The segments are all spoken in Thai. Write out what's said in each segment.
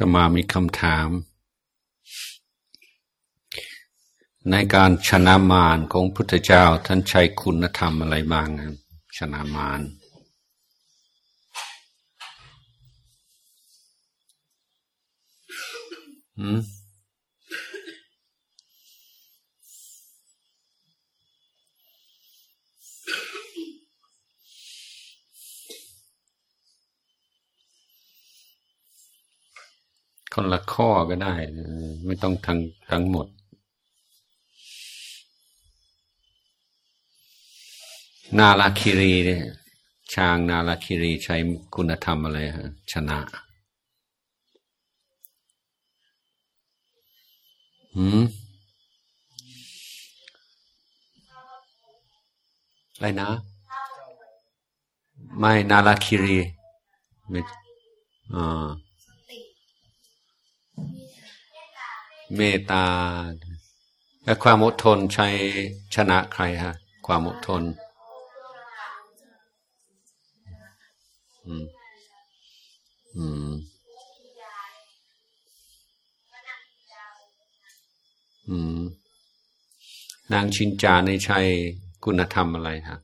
ก็มามีคำถามในการชนะมารของพุทธเจ้าท่านใช้คุณธรรมอะไรบ้างครับชนะมารคนละข้อก็ได้ไม่ต้องทั้งหมดนาลาคิรีเนี่ยช้างนาลาคิรีใช้คุณธรรมอะไรฮะชนะอะไรนะไม่นาลาคิรีไม่เมตตาและความอดทนใช้ชนะใครฮะความอดทนนางชินจาในใช้คุณธรรมอะไรฮะ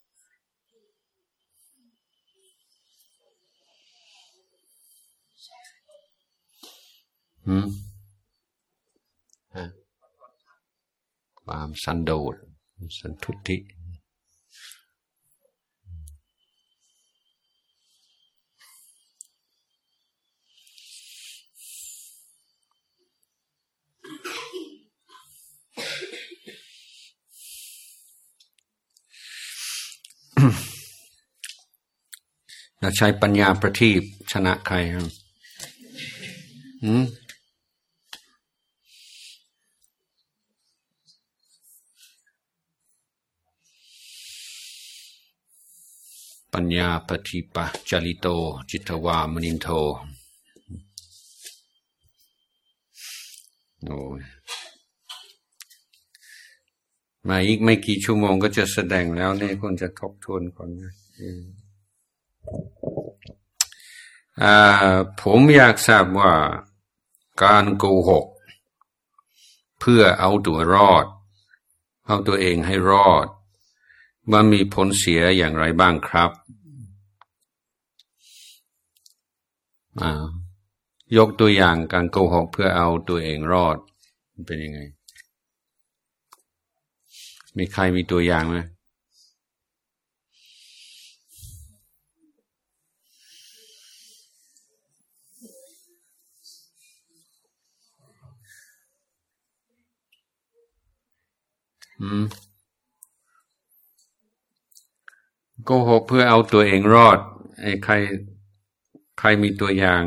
ความสันโดษสันทุติเราใช้ปัญญาประทีปชนะใครครับปัญญาปฏิปะจริโตจิตวามนินโทโอ้ยมาอีกไม่กี่ชั่วโมงก็จะแสดงแล้วเนี่ยคนจะทบทวนก่อนนะผมอยากทราบว่าการโกหกเพื่อเอาตัวรอดเอาตัวเองให้รอดมันมีผลเสียอย่างไรบ้างครับยกตัวอย่างการโกหกเพื่อเอาตัวเองรอดเป็นยังไงมีใครมีตัวอย่างไหมโกหกเพื่อเอาตัวเองรอดใครมีตัวอย่าง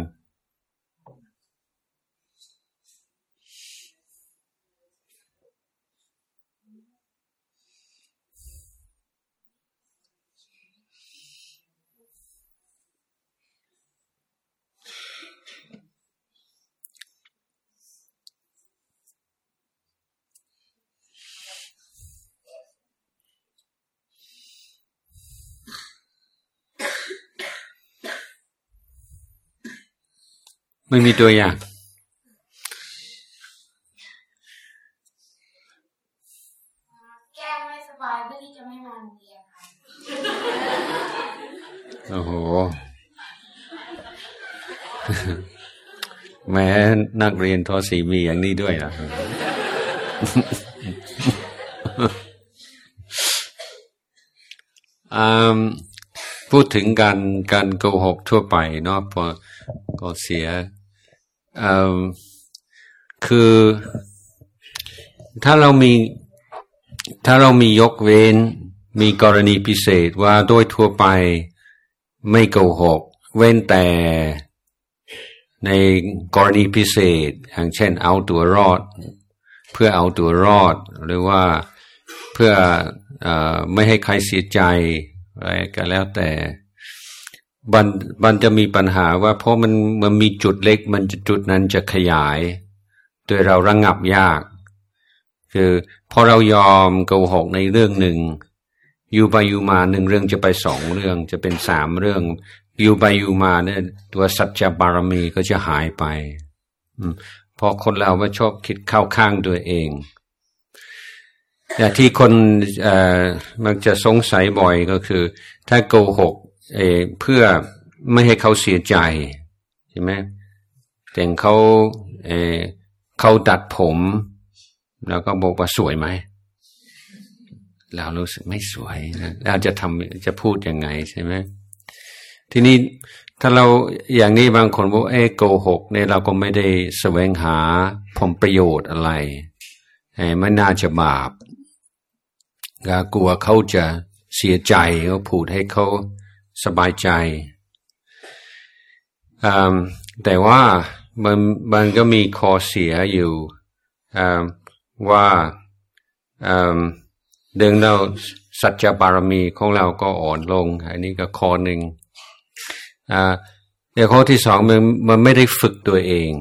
ไม่มีตัวอย่างแก้ไม่สบายเพื่อที่จะไม่มาโรงเรียนค่ะโอ้โหแม้นักเรียนท.4มีอย่างนี้ด้วยนะพูดถึงการโกหกทั่วไปเนาะพอก็เสียคือถ้าเรามียกเว้นมีกรณีพิเศษว่าโดยทั่วไปไม่โกหกเว้นแต่ในกรณีพิเศษอย่างเช่นเอาตัวรอดเพื่อเอาตัวรอดหรือว่าเพื่อไม่ให้ใครเสียใจอะไรก็แล้วแต่มันจะมีปัญหาว่าเพราะมันมีจุดเล็กจุดนั้นจะขยายโดยเราระงับยากคือพอเรายอมโกหกในเรื่องหนึ่งอยู่ไปอยู่มาหนึ่งเรื่องจะไป2เรื่องจะเป็น3เรื่องอยู่ไปอยู่มาเนี่ยตัวสัจจะบารมีก็จะหายไปเพราะคนเราไม่ชอบคิดเข้าข้างตัวเองแต่ที่คนมักจะสงสัยบ่อยก็คือถ้าโกหกเพื่อไม่ให้เขาเสียใจใช่ไหมแต่เขาตัดผมแล้วก็บอกว่าสวยไหมเรารู้สึกไม่สวยนะเราจะพูดยังไงใช่ไหมทีนี้ถ้าเราอย่างนี้บางคนบอกโกหกเนี่ยเราก็ไม่ได้แสวงหาผลประโยชน์อะไรไม่น่าจะบาปกลัวเขาจะเสียใจก็พูดให้เขาสบายใจแต่ว่ามันก็มีข้อเสียอยู่ว่าเดินเราสัจจะบารมีของเราก็อ่อนลงอันนี้ก็ข้อหนึ่งแต่ข้อที่สองมันไม่ได้ฝึกตัวเอง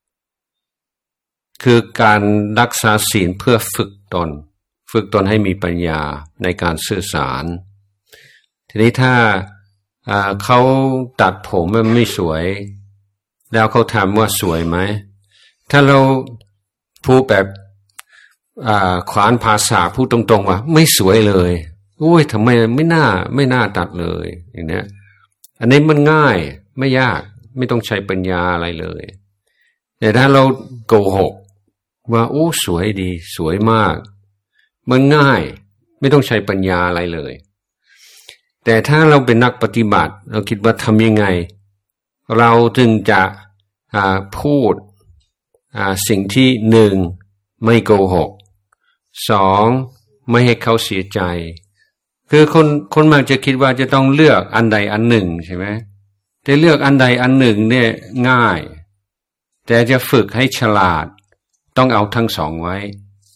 คือการรักษาศีลเพื่อฝึกตนให้มีปัญญาในการสื่อสารทีนี้ถ้าเขาตัดผมมันไม่สวยแล้วเขาถามว่าสวยไหมถ้าเราพูดแบบขวานภาษาพูดตรงๆว่าไม่สวยเลยโอ้ยทำไมไม่น่าตัดเลยอย่างนี้อันนี้มันง่ายไม่ยากไม่ต้องใช้ปัญญาอะไรเลยแต่ถ้าเราโกหกว่าโอ้สวยดีสวยมากมันง่ายไม่ต้องใช้ปัญญาอะไรเลยแต่ถ้าเราเป็นนักปฏิบัติเราคิดว่าทำยังไงเราจึงจะพูดสิ่งที่หนึ่งไม่โกหกสองไม่ให้เขาเสียใจคือคนมักจะคิดว่าจะต้องเลือกอันใดอันหนึ่งใช่ไหมแต่เลือกอันใดอันหนึ่งเนี่ยง่ายแต่จะฝึกให้ฉลาดต้องเอาทั้งสองไว้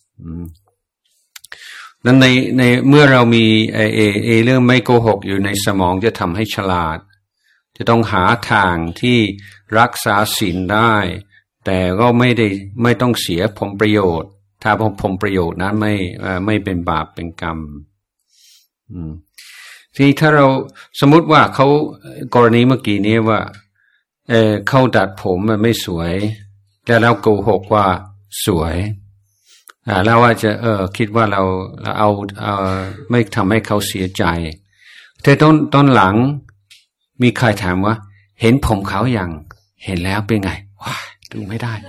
นั้นในเมื่อเรามีเรื่องไม่โกหกอยู่ในสมองจะทำให้ฉลาดจะต้องหาทางที่รักษาศีลได้แต่ก็ไม่ต้องเสียผลประโยชน์ถ้าผลประโยชน์นั้นไม่เป็นบาปเป็นกรรมทีถ้าเราสมมุติว่าเขากรณีเมื่อกี้นี้ว่าเขาตัดผมมันไม่สวยแต่เราโกหกว่าสวยเราว่าจะคิดว่าเราเอาไม่ทำให้เขาเสียใจแต่ตอนหลังมีใครถามว่าเห็นผมเขาอย่างเห็นแล้วเป็นไงว้าดูไม่ได้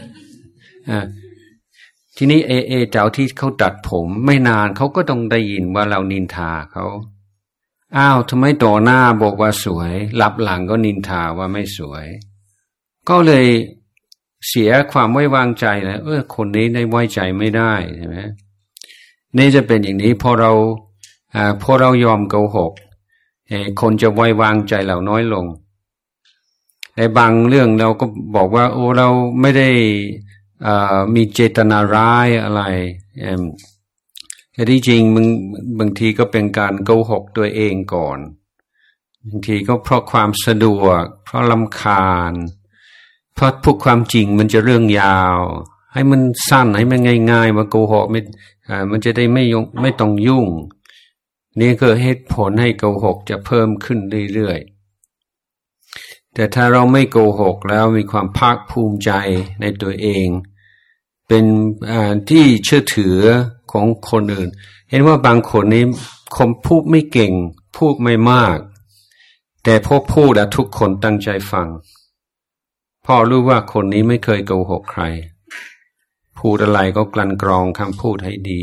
ทีนี้เจ้าที่เขาตัดผมไม่นานเขาก็ต้องได้ยินว่าเรานินทาเขาอ้าวทำไมต่อหน้าบอกว่าสวยรับหลังก็นินทาว่าไม่สวยก็เลยเสียความไว้วางใจแล้วคนนี้ได้ไว้ใจไม่ได้ใช่ไหมนี่จะเป็นอย่างนี้พอเรายอมโกหกคนจะไว้วางใจเราน้อยลงในบางเรื่องเราก็บอกว่าโอ้เราไม่ได้มีเจตนาร้ายอะไรแต่ที่จริงบางทีก็เป็นการโกหกตัวเองก่อนบางทีก็เพราะความสะดวกเพราะรำคาญเพราะพูดความจริงมันจะเรื่องยาวให้มันสั้นให้มันง่ายๆมาโกหกมันจะได้ไม่ต้องยุ่งนี่คือเหตุผลให้โกหกจะเพิ่มขึ้นเรื่อยๆแต่ถ้าเราไม่โกหกแล้วมีความภาคภูมิใจในตัวเองเป็นที่เชื่อถือของคนอื่นเห็นว่าบางคนนี้คนพูดไม่เก่งพูดไม่มากแต่พอพูดทุกคนตั้งใจฟังพอรู้ว่าคนนี้ไม่เคยโกหกใครพูดอะไรก็กลั่นกรองคำพูดให้ดี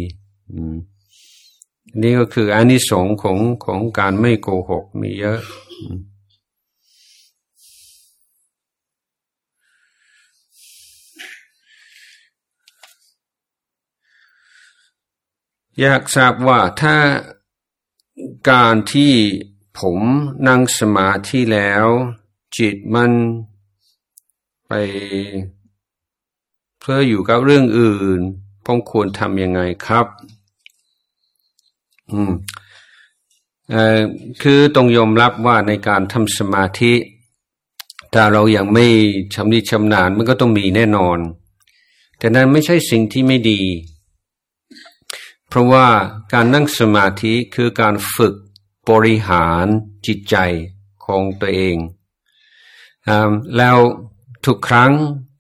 นี่ก็คืออานิสงส์ของการไม่โกหกมีเยอะอยากทราบว่าถ้าการที่ผมนั่งสมาธิแล้วจิตมันไปเพื่ออยู่กับเรื่องอื่นผมควรทำยังไงครับคือต้องยอมรับว่าในการทำสมาธิถ้าเรายังไม่ชำนิชำนาญมันก็ต้องมีแน่นอนแต่นั้นไม่ใช่สิ่งที่ไม่ดีเพราะว่าการนั่งสมาธิคือการฝึกบริหารจิตใจของตัวเองแล้วทุกครั้ง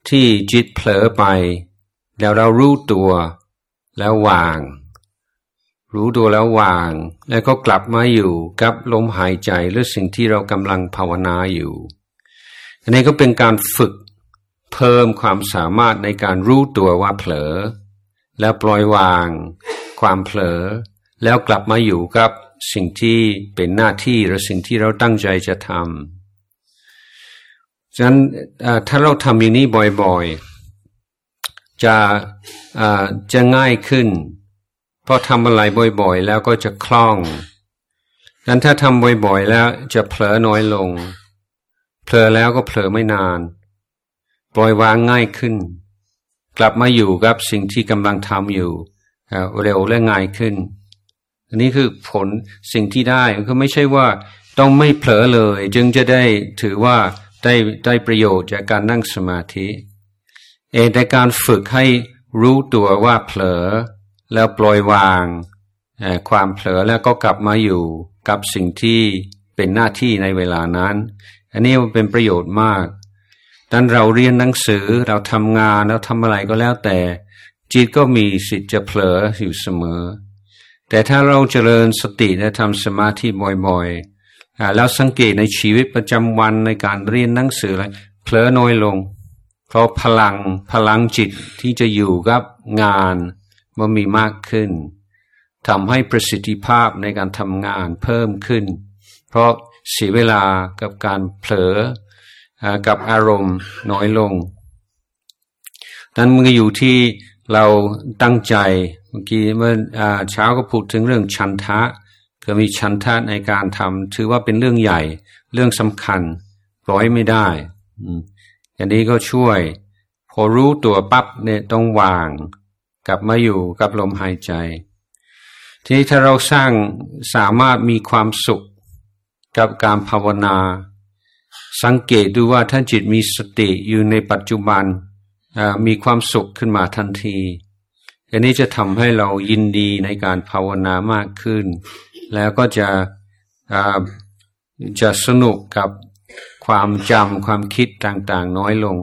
ที่จิตเผลอไปแล้วเรารู้ตัวแล้ววางรู้ตัวแล้ววางแล้วก็กลับมาอยู่กับลมหายใจหรือสิ่งที่เรากำลังภาวนาอยู่อันนี้ก็เป็นการฝึกเพิ่มความสามารถในการรู้ตัวว่าเผลอแล้วปล่อยวางความเผลอแล้วกลับมาอยู่กับสิ่งที่เป็นหน้าที่หรือสิ่งที่เราตั้งใจจะทำฉะนั้นถ้าเราทำอย่างนี้บ่อยๆจะง่ายขึ้นเพราะทำอะไรบ่อยๆแล้วก็จะคล่องงั้นถ้าทำบ่อยๆแล้วจะเผลอน้อยลงเผลอแล้วก็เผลอไม่นานปล่อยวางง่ายขึ้นกลับมาอยู่กับสิ่งที่กำลังทำอยู่เร็วและง่ายขึ้นอันนี้คือผลสิ่งที่ได้ก็ไม่ใช่ว่าต้องไม่เผลอเลยจึงจะได้ถือว่าได้ประโยชน์จากการนั่งสมาธิแต่การฝึกให้รู้ตัวว่าเผลอแล้วปล่อยวางความเผลอแล้วก็กลับมาอยู่กับสิ่งที่เป็นหน้าที่ในเวลานั้นอันนี้มันเป็นประโยชน์มากดังนั้นเราเรียนหนังสือเราทำงานเราทำอะไรก็แล้วแต่จิตก็มีสิทธิ์จะเผลออยู่เสมอแต่ถ้าเราเจริญสติและทำสมาธิบ่อยๆแล้วสังเกตในชีวิตประจำวันในการเรียนหนังสืออะไรเผลอน้อยลงเพราะพลังจิตที่จะอยู่กับงานมันมีมากขึ้นทำให้ประสิทธิภาพในการทำงานเพิ่มขึ้นเพราะเสียเวลากับการเผลอกับอารมณ์น้อยลงนั้นมันก็อยู่ที่เราตั้งใจเมื่อกี้เมื่อเช้าก็พูดถึงเรื่องฉันทะก็มีฉันทะในการทำถือว่าเป็นเรื่องใหญ่เรื่องสำคัญปล่อยไม่ได้อันนี้ก็ช่วยพอรู้ตัวปั๊บเนี่ยต้องวางกลับมาอยู่กับลมหายใจทีนี้ถ้าเราสามารถมีความสุขกับการภาวนาสังเกตดูว่าถ้าจิตมีสติอยู่ในปัจจุบันมีความสุขขึ้นมาทันทีอันนี้จะทำให้เรายินดีในการภาวนามากขึ้นแล้วก็จะสนุกกับความจำความคิดต่างๆน้อยลง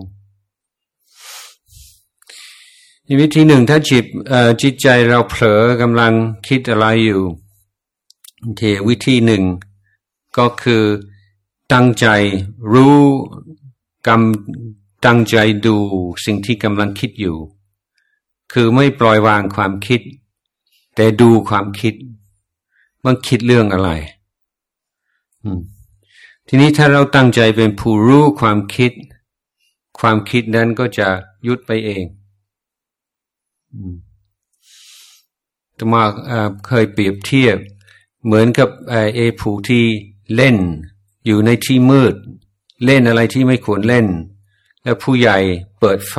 วิธีหนึ่งถ้าจิตใจเราเผลอกำลังคิดอะไรอยู่วิธีหนึ่งก็คือตั้งใจรู้ตั้งใจดูสิ่งที่กำลังคิดอยู่คือไม่ปล่อยวางความคิดแต่ดูความคิดมันคิดเรื่องอะไรทีนี้ถ้าเราตั้งใจเป็นผู้รู้ความคิดนั้นก็จะหยุดไปเองอาตมาเคยเปรียบเทียบเหมือนกับผู้ที่เล่นอยู่ในที่มืดเล่นอะไรที่ไม่ควรเล่นแล้วผู้ใหญ่เปิดไฟ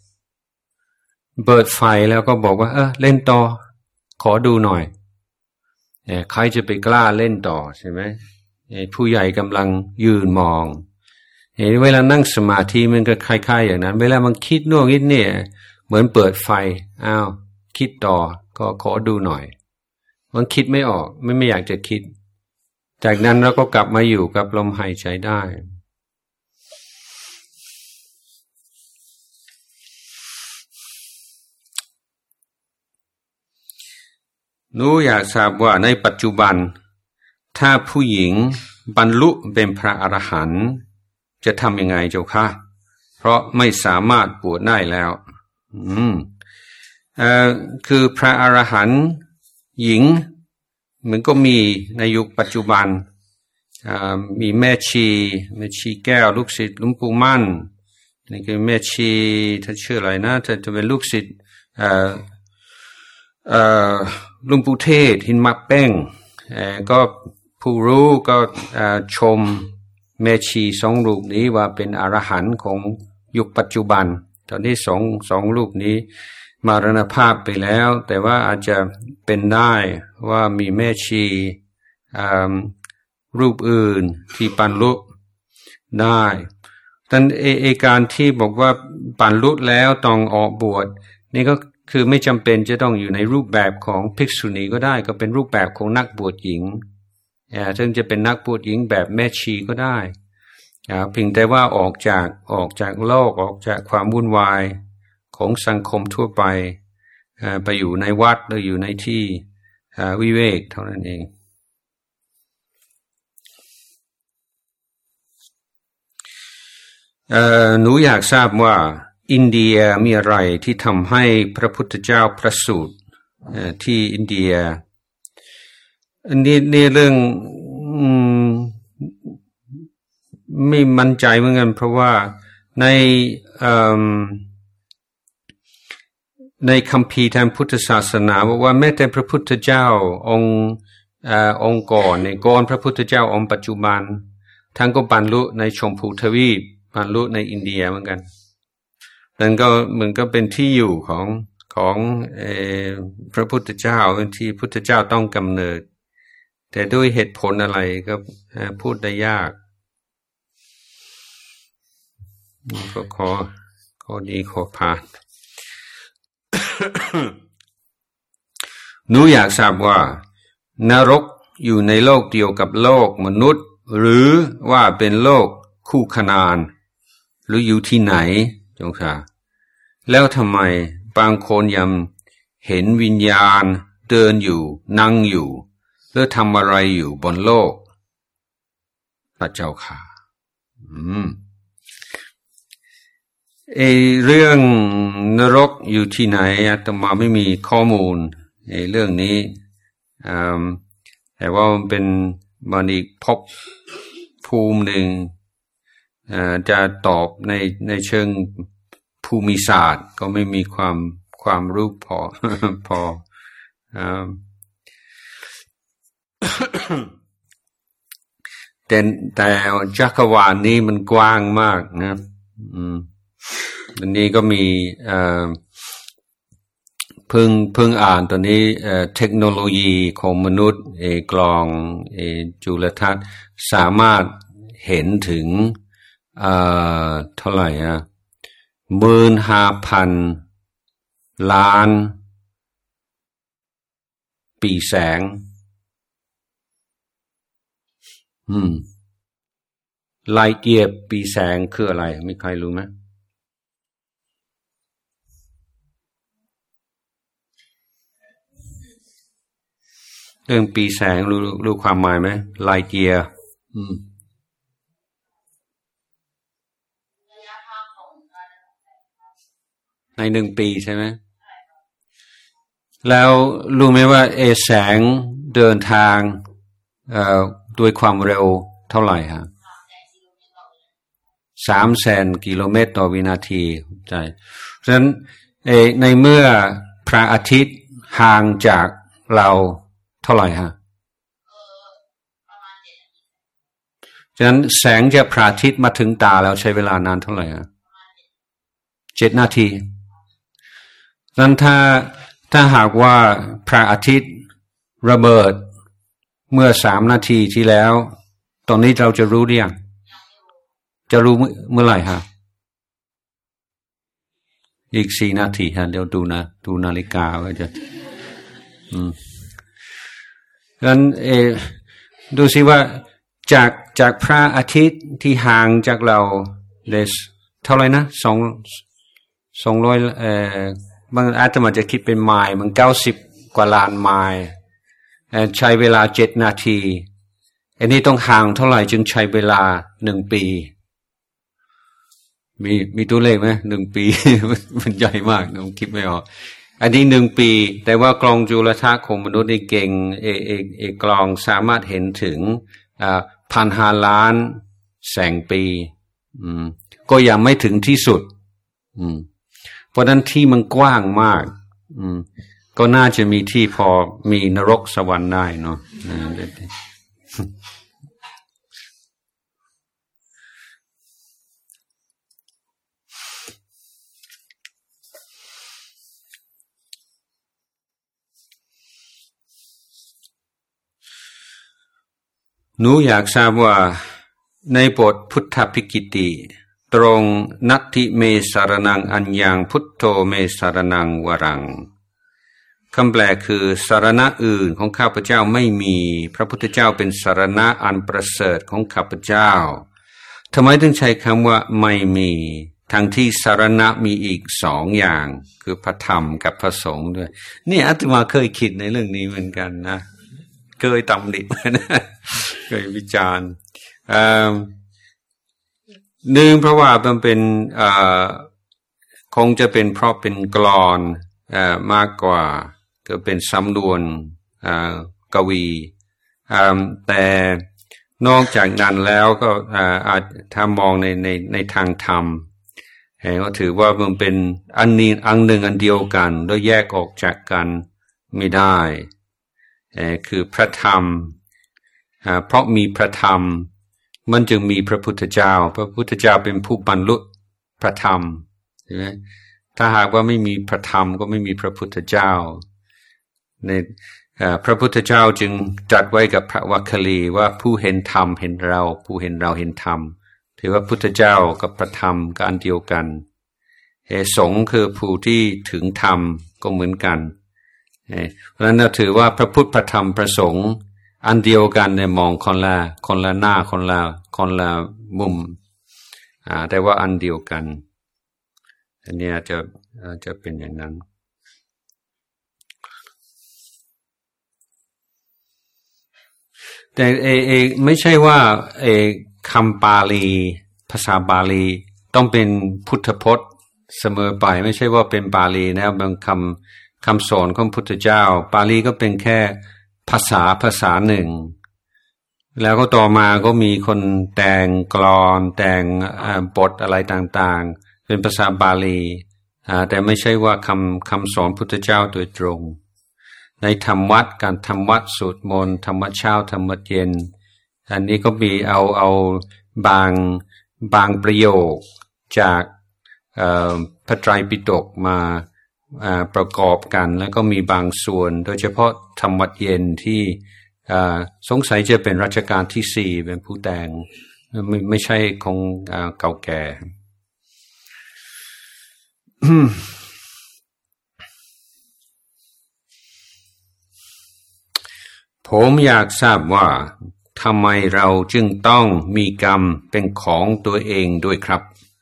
แล้วก็บอกว่าเล่นต่อขอดูหน่อยใครจะไปกล้าเล่นต่อใช่ไหมผู้ใหญ่กำลังยืนมองเวลานั่งสมาธิมันก็คล้ายๆอย่างนั้นเวลามันคิดโน่นคิดเนี่ยเหมือนเปิดไฟคิดต่อก็ขอดูหน่อยมันคิดไม่ออกไม่อยากจะคิดจากนั้นเราก็กลับมาอยู่กับลมหายใจได้หนูอยากทราบว่าในปัจจุบันถ้าผู้หญิงบรรลุเป็นพระอรหันต์จะทำยังไงเจ้าค่ะเพราะไม่สามารถบวชได้แล้วคือพระอรหันต์หญิงมันก็มีในยุคปัจจุบันมีแม่ชีแก้วลูกศิษย์หลวงปู่มั่นนี่คือแม่ชีถ้าชื่ออะไรนะจะเป็นลูกศิษย์หลวงปู่เทศหินมักแป้งก็ผู้รู้ก็ชมแม่ชีสองรูปนี้ว่าเป็นอรหันต์ของยุคปัจจุบันตอนนี้สองรูปนี้มรณภาพไปแล้วแต่ว่าอาจจะเป็นได้ว่ามีแม่ชีรูปอื่นที่บรรลุได้แต่การที่บอกว่าบรรลุแล้วต้องออกบวชนี่ก็คือไม่จำเป็นจะต้องอยู่ในรูปแบบของภิกษุณีก็ได้ก็เป็นรูปแบบของนักบวชหญิงซึ่งจะเป็นนักบวชหญิงแบบแม่ชีก็ได้เพียงแต่ว่าออกจากโลกออกจากความวุ่นวายของสังคมทั่วไปไปอยู่ในวัดหรืออยู่ในที่วิเวกเท่านั้นเองหนูอยากทราบว่าอินเดียมีอะไรที่ทำให้พระพุทธเจ้าประสูติที่อินเดียอันนี้เรื่องไม่มั่นใจเหมือนกันเพราะว่าในคัมภีร์ทางพุทธศาสนาบอกว่าแม้แต่พระพุทธเจ้าองค์ก่อนในก่อนพระพุทธเจ้าองค์ปัจจุบันท่านก็บรรลุในชมพูทวีปบรรลุในอินเดียเหมือนกันนั่นก็เหมือนก็เป็นที่อยู่ของพระพุทธเจ้าเป็นที่พุทธเจ้าต้องกำเนิดแต่ด้วยเหตุผลอะไรก็พูดได้ยากก็ขอดีขอผ่าน หนูอยากทราบว่านรกอยู่ในโลกเดียวกับโลกมนุษย์หรือว่าเป็นโลกคู่ขนานหรืออยู่ที่ไหนจงค่ะแล้วทำไมบางคนยังเห็นวิญญาณเดินอยู่นั่งอยู่หรือทำอะไรอยู่บนโลกพระเจ้าค่ะเรื่องนรกอยู่ที่ไหนอาตมาไม่มีข้อมูลเรื่องนี้แต่ว่ามันเป็นอีกภพภูมิหนึ่งจะตอบในเชิงภูมิศาสตร์ก็ไม่มีความรู้พอแต่จักรวาลนี้มันกว้างมากนะอันนี้ก็มีเพิ่งอ่านตอนนี้เทคโนโลยีของมนุษย์กลองจุลทรรศน์สามารถเห็นถึงเท่าไหร่15,000 ล้านปีแสงไลท์เยียร์ปีแสงคืออะไรมีใครรู้ไหมเรื่องปีแสงรู้ความหมายไหมไลท์เยียร์ใน1 ปีใช่ไหมแล้วรู้ไหมว่าแสงเดินทางด้วยความเร็วเท่าไหร่ฮะ300,000 กิโลเมตรต่อวินาทีใช่ฉะนั้นในเมื่อพระอาทิตย์ห่างจากเราเท่าไหร่ฮะฉะนั้นแสงจากพระอาทิตย์มาถึงตาแล้วใช้เวลานานเท่าไหร่ฮะ7 นาทีฉะนั้นถ้าหากว่าพระอาทิตย์ระเบิดเมื่อ3 นาทีที่แล้วตอนนี้เราจะรู้หรือยังจะรู้เมื่อไหร่ฮะอีก4 นาทีฮะเดี๋ยวดูนาฬิกาว่าจะงั้นดูสิว่าจากพระอาทิตย์ที่ห่างจากเราเท่าไหร่นะ200บางอาตมาจะคิดเป็นไมล์มัน90 กว่าล้านไมล์ใช้เวลา7 นาทีอันนี้ต้องห่างเท่าไหร่จึงใช้เวลา1 ปีมีตัวเลขไหม1 ปี มันใหญ่มากผมคิดไม่ออกอันนี้1 ปีแต่ว่ากลองจุลทรรศน์ของมนุษย์นี่เก่งกลองสามารถเห็นถึง1,500 ล้านแสงปีก็ยังไม่ถึงที่สุดเพราะนั้นที่มันกว้างมากก็น่าจะมีที่พอมีนรกสวรรค์ได้เนาะหนูอยากทราบว่าในบทพุทธภิกิติตรงนัตถิเมสารนังอัญญังพุทโธเมสารนังวรังคำแปลคือสารณะอื่นของข้าพเจ้าไม่มีพระพุทธเจ้าเป็นสารณะอันประเสริฐของข้าพเจ้าทำไมถึงใช้คำว่าไม่มีทั้งที่สารณะมีอีก2 อย่างคือพระธรรมกับพระสงฆ์ด้วยนี่อาตมาเคยคิดในเรื่องนี้เหมือนกันนะเคยตำหนินะเคยวิจารณ์หนึ่งเพราะว่ามันเป็นคงจะเป็นเพราะเป็นกลอนมากกว่าก็เป็นสำนวนกวีแต่นอกจากนั้นแล้วก็อาจถ้ามองในทางธรรมก็ถือว่ามันเป็นอันนี้อันหนึ่งอันเดียวกันโดยแยกออกจากกันไม่ได้คือพระธรรมเพราะมีพระธรรมมันจึงมีพระพุทธเจ้าพระพุทธเจ้าเป็นผู้บรรลุพระธรรมใช่ไหมถ้าหากว่าไม่มีพระธรรมก็ไม่มีพระพุทธเจ้าในพระพุทธเจ้าจึงตรัสไว้กับพระวัคคีลีว่าผู้เห็นธรรมเห็นเราผู้เห็นเราเห็นธรรมถือว่าพุทธเจ้ากับพระธรรมก็อันเดียวกันสงฆ์คือผู้ที่ถึงธรรมก็เหมือนกันเพราะฉะนั้นเราถือว่าพระพุทธพระธรรมพระสงฆ์อันเดียวกันเนี่ยมองคนละหน้าคนละมุมแต่ว่าอันเดียวกันอันนี้จะเป็นอย่างนั้นแต่ไม่ใช่ว่าคำบาลีภาษาบาลีต้องเป็นพุทธพจน์เสมอไปไม่ใช่ว่าเป็นบาลีนะบางคำสอนของพุทธเจ้าบาลีก็เป็นแค่ภาษาหนึ่งแล้วก็ต่อมาก็มีคนแต่งกลอนแต่งบทอะไรต่างๆเป็นภาษาบาลีแต่ไม่ใช่ว่าคำสอนพุทธเจ้าโดยตรงในธรรมวัดการทำวัดสวดมนต์ธรรมเช้าธรรมเย็นอันนี้ก็มีเอาบางประโยคจากพระไตรปิฎกมาประกอบกันแล้วก็มีบางส่วนโดยเฉพาะธรรมวัดเย็นที่สงสัยจะเป็นรัชกาลที่4เป็นผู้แต่งไม่ใช่ของเก่าแก่ ผมอยากทราบว่าทำไมเราจึงต้องมีกรรมเป็นของตัวเองด้วยครับ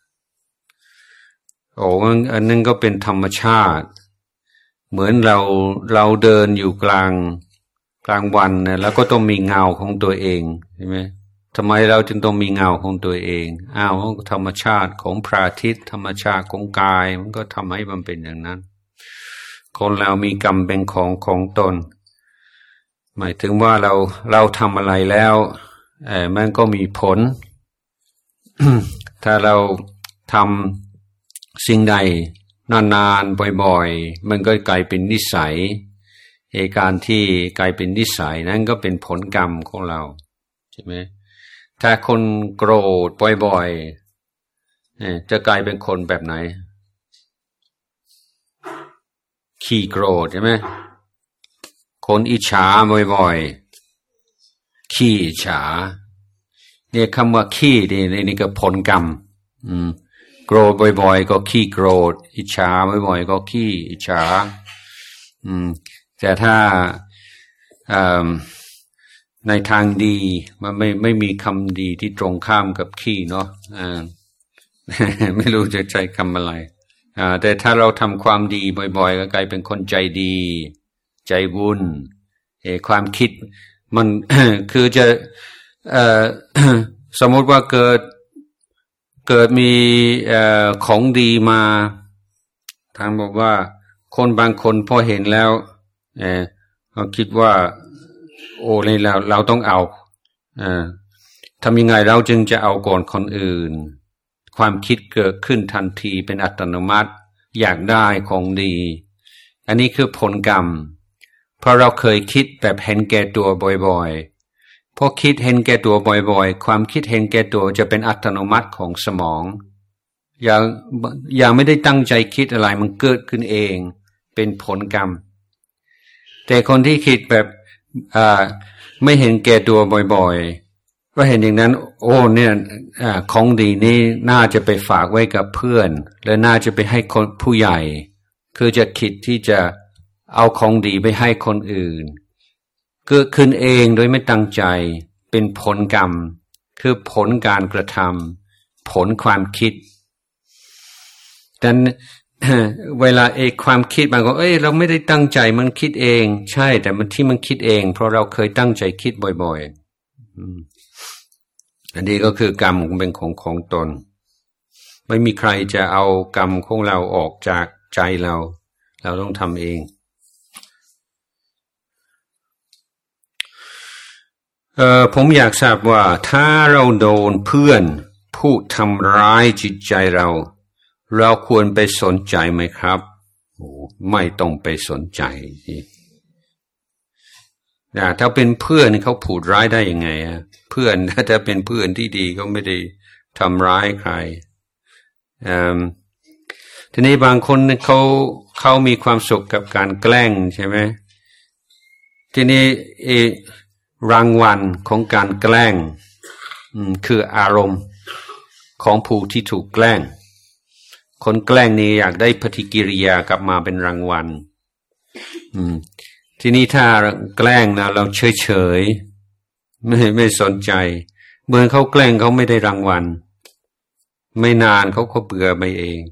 อันนั้นก็เป็นธรรมชาติเหมือนเราเดินอยู่กลางวันนะแล้วก็ต้องมีเงาของตัวเองใช่ไหมทำไมเราจึงต้องมีเงาของตัวเองธรรมชาติของพระอาทิตย์ธรรมชาติของกายมันก็ทำให้มันเป็นอย่างนั้นคนเรามีกรรมเป็นของตนหมายถึงว่าเราทำอะไรแล้วมันก็มีผล ถ้าเราทำสิ่งใดนานๆบ่อยๆมันก็กลายเป็นนิสัยการที่กลายเป็นนิสัยนั้นก็เป็นผลกรรมของเราใช่ไหมถ้าคนโกรธบ่อยๆจะกลายเป็นคนแบบไหนขี้โกรธใช่ไหมคนอิจฉาบ่อยๆขี้อิจฉาเนี่ยคำว่าขี้นี่ก็ผลกรรมโกรธบ่อยๆก็ขี้โกรธอิจฉาบ่อยๆก็ขี้อิจฉาแต่ถ้าในทางดีมันไม่มีคำดีที่ตรงข้ามกับขี้เนาะไม่รู้จะใช้คำอะไรแต่ถ้าเราทำความดีบ่อยๆก็กลายเป็นคนใจดีใจบุญความคิดมัน คือจะสมมติว่าเกิดมีของดีมาท่านบอกว่าคนบางคนพอเห็นแล้วเขาคิดว่าโอ้เลยเราต้องเอาทำยังไงเราจึงจะเอาก่อนคนอื่นความคิดเกิดขึ้นทันทีเป็นอัตโนมัติอยากได้ของดีอันนี้คือผลกรรมเพราะเราเคยคิดแบบเห็นแก่ตัวบ่อยๆพอคิดเห็นแก่ตัวบ่อยๆความคิดเห็นแก่ตัวจะเป็นอัตโนมัติของสมองอย่างไม่ได้ตั้งใจคิดอะไรมันเกิดขึ้นเองเป็นผลกรรมแต่คนที่คิดแบบไม่เห็นแก่ตัวบ่อยๆก็เห็นอย่างนั้นโอ้เนี่ยของดีนี่น่าจะไปฝากไว้กับเพื่อนและน่าจะไปให้คนผู้ใหญ่คือจะคิดที่จะเอาของดีไปให้คนอื่นเกิดขึ้นเองโดยไม่ตั้งใจเป็นผลกรรมคือผลการกระทผลความคิดดังเวลาความคิดมันก็เราไม่ได้ตั้งใจมันคิดเองใช่แต่มันที่มันคิดเองเพราะเราเคยตั้งใจคิดบ่อยๆอันนี้ก็คือกรรมเป็นของตนไม่มีใครจะเอากรรมของเราออกจากใจเราต้องทำเองผมอยากทราบว่าถ้าเราโดนเพื่อนพูดทำร้ายจิตใจเราควรไปสนใจไหมครับไม่ต้องไปสนใจถ้าเป็นเพื่อนเขาพูดร้ายได้ยังไงเพื่อนถ้าเป็นเพื่อนที่ดีเขาไม่ได้ทำร้ายใครทีนี้บางคนเขามีความสุขกับการแกล้งใช่ไหมทีนี้รางวัลของการแกล้งคืออารมณ์ของผู้ที่ถูกแกล้งคนแกล้งนี่อยากได้ปฏิกิริยากลับมาเป็นรางวัลทีนี้ถ้าแกล้งนะเราเฉยไม่สนใจเมื่อเขาแกล้งเขาไม่ได้รางวัลไม่นานเขาก็เบื่อไปเอง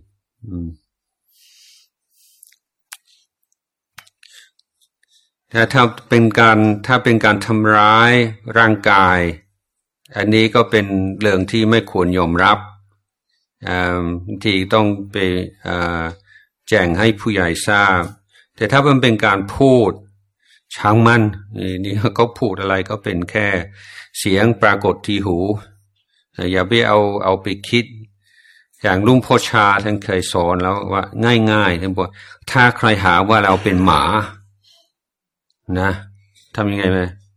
ถ้าเป็นการทำร้ายร่างกายอันนี้ก็เป็นเรื่องที่ไม่ควรยอมรับที่ต้องไปแจ้งให้ผู้ใหญ่ทราบแต่ถ้ามันเป็นการพูดช่างมันนี่เขาพูดอะไรก็เป็นแค่เสียงปรากฏที่หูอย่าไปเอาไปคิดอย่างลุงพ่อชาท่านเคยสอนแล้วว่าง่ายๆท่านบอกถ้าใครหาว่าเราเป็นหมานะทำยังไงไหม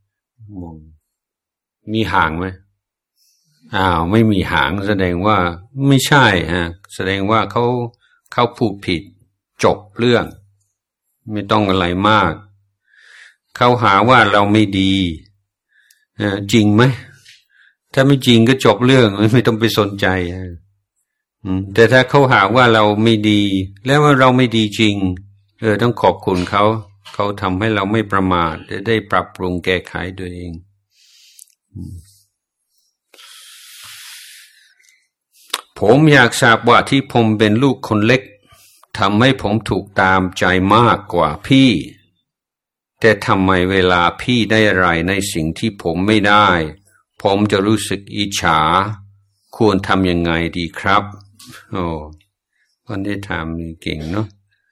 มีหางไหมไม่มีหางแสดงว่าไม่ใช่แสดงว่าเขาพูดผิดจบเรื่องไม่ต้องอะไรมากเขาหาว่าเราไม่ดีจริงไหมถ้าไม่จริงก็จบเรื่องไม่ต้องไปสนใจแต่ถ้าเขาหาว่าเราไม่ดีแล้วว่าเราไม่ดีจริงต้องขอบคุณเขาทำให้เราไม่ประมาทได้ปรับปรุงแก้ไขตัวเองผมอยากทราบว่าที่ผมเป็นลูกคนเล็กทำให้ผมถูกตามใจมากกว่าพี่แต่ทำไมเวลาพี่ได้อะไรในสิ่งที่ผมไม่ได้ผมจะรู้สึกอิจฉาควรทำยังไงดีครับวันนี้ถามเก่งเนาะ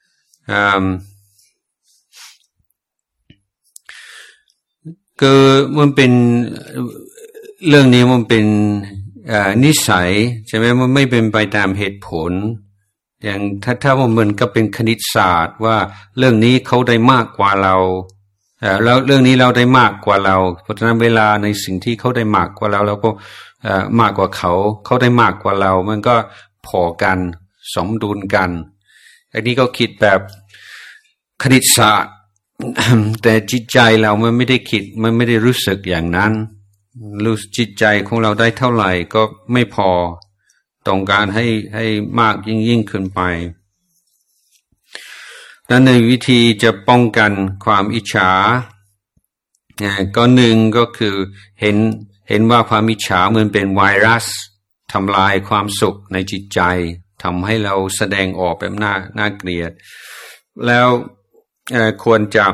คือมันเป็นเรื่องนี้มันเป็นนิสัยใช่ไหมมันไม่เป็นไปตามเหตุผลอย่างถ้ามันก็เป็นคณิตศาสตร์ว่าเรื่องนี้เขาได้มากกว่าเราแล้วเรื่องนี้เราได้มากกว่าเราเพราะฉะนั้นเวลาในสิ่งที่เขาได้มากกว่าเราก็มากกว่าเขาได้มากกว่าเรามันก็พอกันสมดุลกันอันนี้ก็คิดแบบคณิตศาสตร์แต่จิตใจเรามันไม่ได้คิดมันไม่ได้รู้สึกอย่างนั้นรู้จิตใจของเราได้เท่าไหร่ก็ไม่พอต้องการให้มากยิ่งขึ้นไปและในวิธีจะป้องกันความอิจฉาก็หนึ่งก็คือเห็นว่าความอิจฉามันเป็นไวรัสทำลายความสุขในจิตใจทำให้เราแสดงออกแบบน่าเกลียดแล้วควรจะ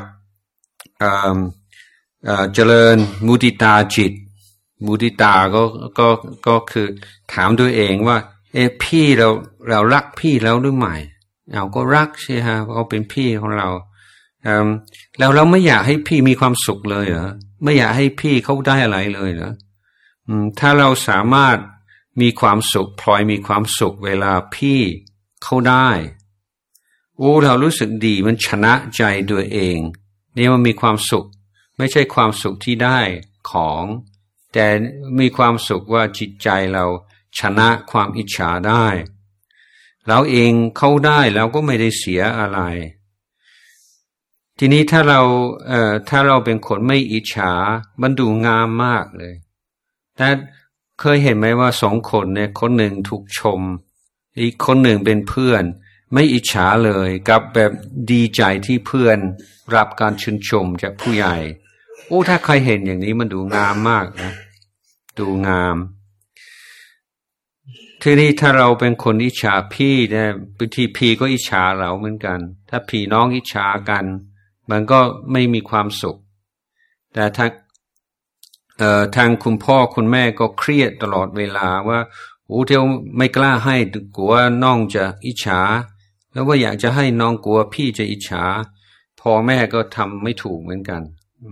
เจริญมุทิตาจิตมุทิตาก็คือถามตัวเองว่าพี่เรารักพี่แล้วหรือไม่เราก็รักใช่ฮะเขาเป็นพี่ของเราแล้วเราไม่อยากให้พี่มีความสุขเลยเหรอไม่อยากให้พี่เขาได้อะไรเลยเหรอถ้าเราสามารถมีความสุขพลอยมีความสุขเวลาพี่เขาได้เรารู้สึกดีมันชนะใจตัวเองนี่มันมีความสุขไม่ใช่ความสุขที่ได้ของแต่มีความสุขว่าจิตใจเราชนะความอิจฉาได้เราเองเขาได้เราก็ไม่ได้เสียอะไรทีนี้ถ้าเราเป็นคนไม่อิจฉามันดูงามมากเลยแต่เคยเห็นไหมว่าสองคนเนี่ยคนหนึ่งถูกชมอีกคนหนึ่งเป็นเพื่อนไม่อิจฉาเลยกับแบบดีใจที่เพื่อนรับการชื่นชมจากผู้ใหญ่ถ้าใครเห็นอย่างนี้มันดูงามมากนะดูงามทีนี้ถ้าเราเป็นคนอิจฉาพี่เนี่ยบางทีพี่ก็อิจฉาเราเหมือนกันถ้าพี่น้องอิจฉากันมันก็ไม่มีความสุขแต่ทางคุณพ่อคุณแม่ก็เครียดตลอดเวลาว่าโอ้เดี๋ยวไม่กล้าให้กลัวน้องจะอิจฉาแล้วว่าอยากจะให้น้องกลัวพี่จะอิจฉาพ่อแม่ก็ทำไม่ถูกเหมือนกัน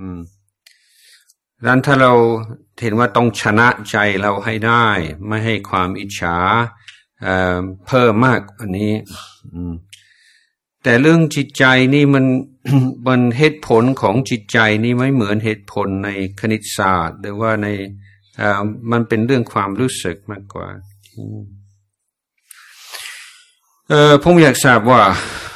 ดังนั้นถ้าเราเห็นว่าต้องชนะใจเราให้ได้ไม่ให้ความอิจฉาเพิ่มมากอันนี้แต่เรื่องจิตใจนี่มันเหตุผลของจิตใจนี่ไม่เหมือนเหตุผลในคณิตศาสตร์หรือว่าในมันเป็นเรื่องความรู้สึกมากกว่าผมอยากทราบว่า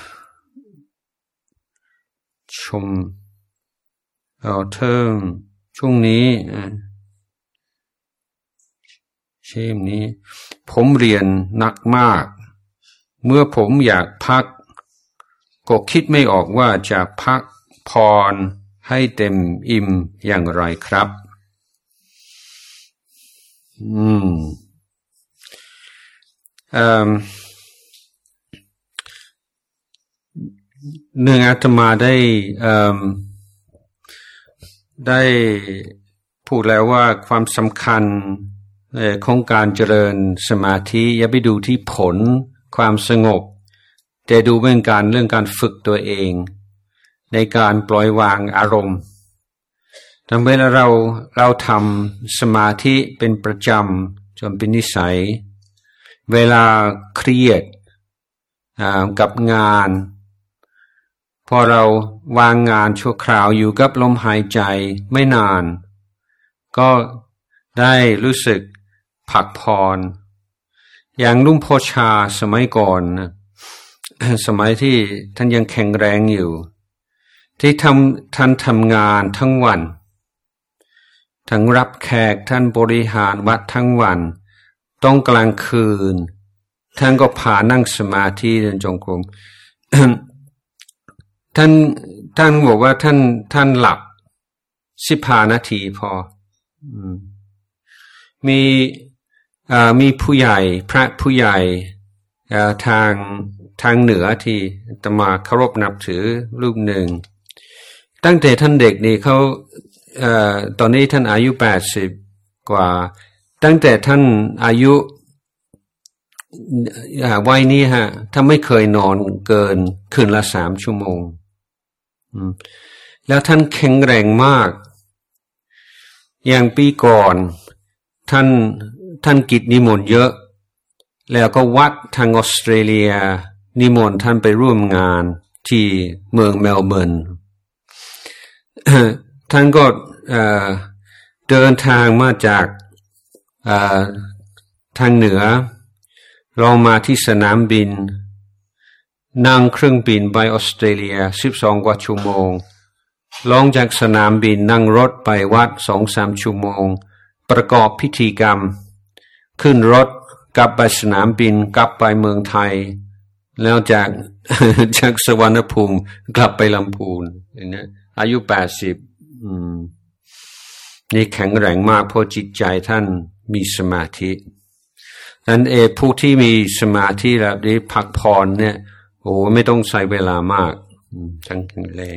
ชมเทอมช่วงนี้เช่นนี้ผมเรียนหนักมากเมื่อผมอยากพักก็คิดไม่ออกว่าจะพักพรให้เต็มอิ่มอย่างไรครับหนึ่งอาตมาได้พูดแล้วว่าความสำคัญของการเจริญสมาธิอย่าไปดูที่ผลความสงบแต่ดูเรื่องการฝึกตัวเองในการปล่อยวางอารมณ์ทำให้เราทำสมาธิเป็นประจำจนเป็นนิสัยเวลาเครียดกับงานพอเราวางงานชั่วคราวอยู่กับลมหายใจไม่นานก็ได้รู้สึกพักผ่อนอย่างลุงพ่อชาสมัยก่อนสมัยที่ท่านยังแข็งแรงอยู่ที่ท่านทำงานทั้งวันทั้งรับแขกท่านบริหารวัดทั้งวันต้องกลางคืนท่านก็พานั่งสมาธิเดินจงกรม ท่านบอกว่าท่านหลับ15 นาทีพอมีผู้ใหญ่พระผู้ใหญ่ทางเหนือที่อาตมาเคารพนับถือรูปหนึ่งตั้งแต่ท่านเด็กนี่เขาตอนนี้ท่านอายุ80กว่าตั้งแต่ท่านอายุวัยนี้ท่านไม่เคยนอนเกินคืนละ3 ชั่วโมงแล้วท่านแข็งแรงมากอย่างปีก่อนท่านกิจนิมนต์เยอะแล้วก็วัดทางออสเตรเลียนิมนต์ท่านไปร่วมงานที่เมืองเมลเบิร์น ท่านก็เดินทางมาจากทางเหนือลงมาที่สนามบินนั่งเครื่องบินไปออสเตรเลีย12 กว่าชั่วโมงลงจากสนามบินนั่งรถไปวัด2-3 ชั่วโมงประกอบพิธีกรรมขึ้นรถกลับไปสนามบินกลับไปเมืองไทยแล้วจากสวรรณภูมิกลับไปลำพูนเนี่ยอายุ80นี่แข็งแรงมากเพราะจิตใจท่านมีสมาธินั้นผู้ที่มีสมาธิแล้วได้พักผ่อนเนี่ยโอ้ไม่ต้องใช้เวลามากทั้งแข็งแรง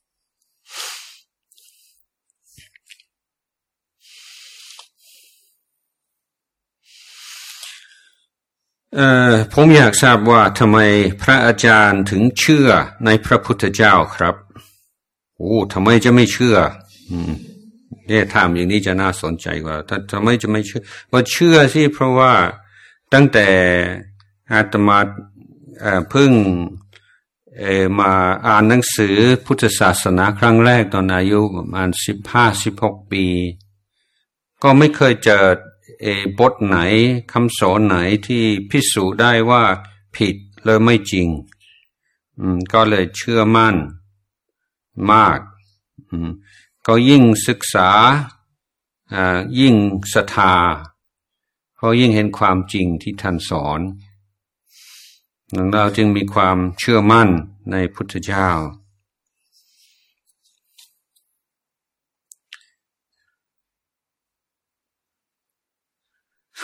ผมอยากทราบว่าทำไมพระอาจารย์ถึงเชื่อในพระพุทธเจ้าครับโอ้ทำไมจะไม่เชื่อเนี่ยถามอย่างนี้จะน่าสนใจกว่าทำไมจะไม่เชื่อว่าเชื่อสิเพราะว่าตั้งแต่อาตมาเพิ่งมาอ่านหนังสือพุทธศาสนาครั้งแรกตอนอายุประมาณ15-16 ปีก็ไม่เคยเจอบทไหนคำสอนไหนที่พิสูจน์ได้ว่าผิดเลยไม่จริงก็เลยเชื่อมั่นมากก็ยิ่งศึกษายิ่งศรัทธาเพราะยิ่งเห็นความจริงที่ท่านสอนเราจึงมีความเชื่อมั่นในพุทธเจ้า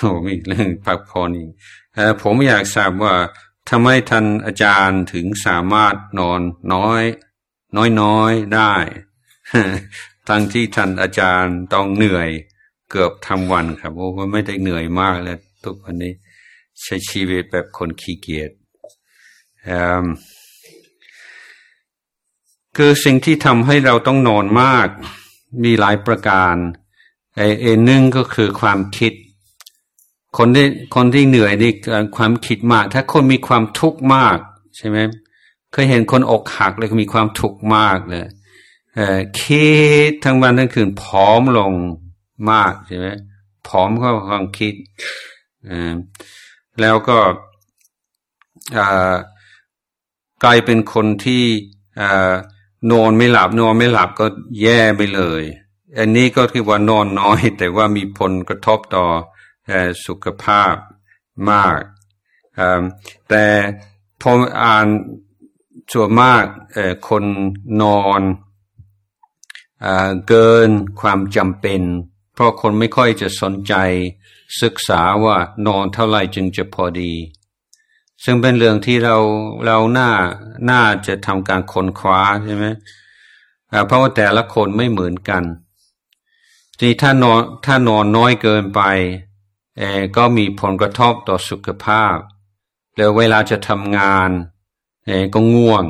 มีเรื่องพักผ่อนอีกผมอยากทราบว่าทำไมท่านอาจารย์ถึงสามารถนอนน้อยได้ ทั้งที่ท่านอาจารย์ต้องเหนื่อยเกือบทั้งวันครับโอ้ไม่ได้เหนื่อยมากแล้วทุกวันนี้ใช้ชีวิตแบบคนขี้เกียจคือสิ่งที่ทำให้เราต้องนอนมากมีหลายประการหนึ่งก็คือความคิดคนที่เหนื่อยนี่ความคิดมากถ้าคนมีความทุกข์มากใช่ไหมเคยเห็นคนอกหักเลยมีความทุกข์มากเลยคิดทั้งวันทั้งคืนผอมลงมากใช่ไหมผอมก็ความคิดแล้วก็กลายเป็นคนที่นอนไม่หลับก็แย่ไปเลยอันนี้ก็คือว่านอนน้อยแต่ว่ามีผลกระทบต่อสุขภาพมากแต่พออ่านส่วนมากคนนอนเกินความจำเป็นเพราะคนไม่ค่อยจะสนใจศึกษาว่านอนเท่าไหร่จึงจะพอดีซึ่งเป็นเรื่องที่เราน่าจะทำการค้นคว้าใช่ไหมเพราะว่าแต่ละคนไม่เหมือนกันทีถ้านอนน้อยเกินไปก็มีผลกระทบต่อสุขภาพแล้วเวลาจะทำงานก็ง่วง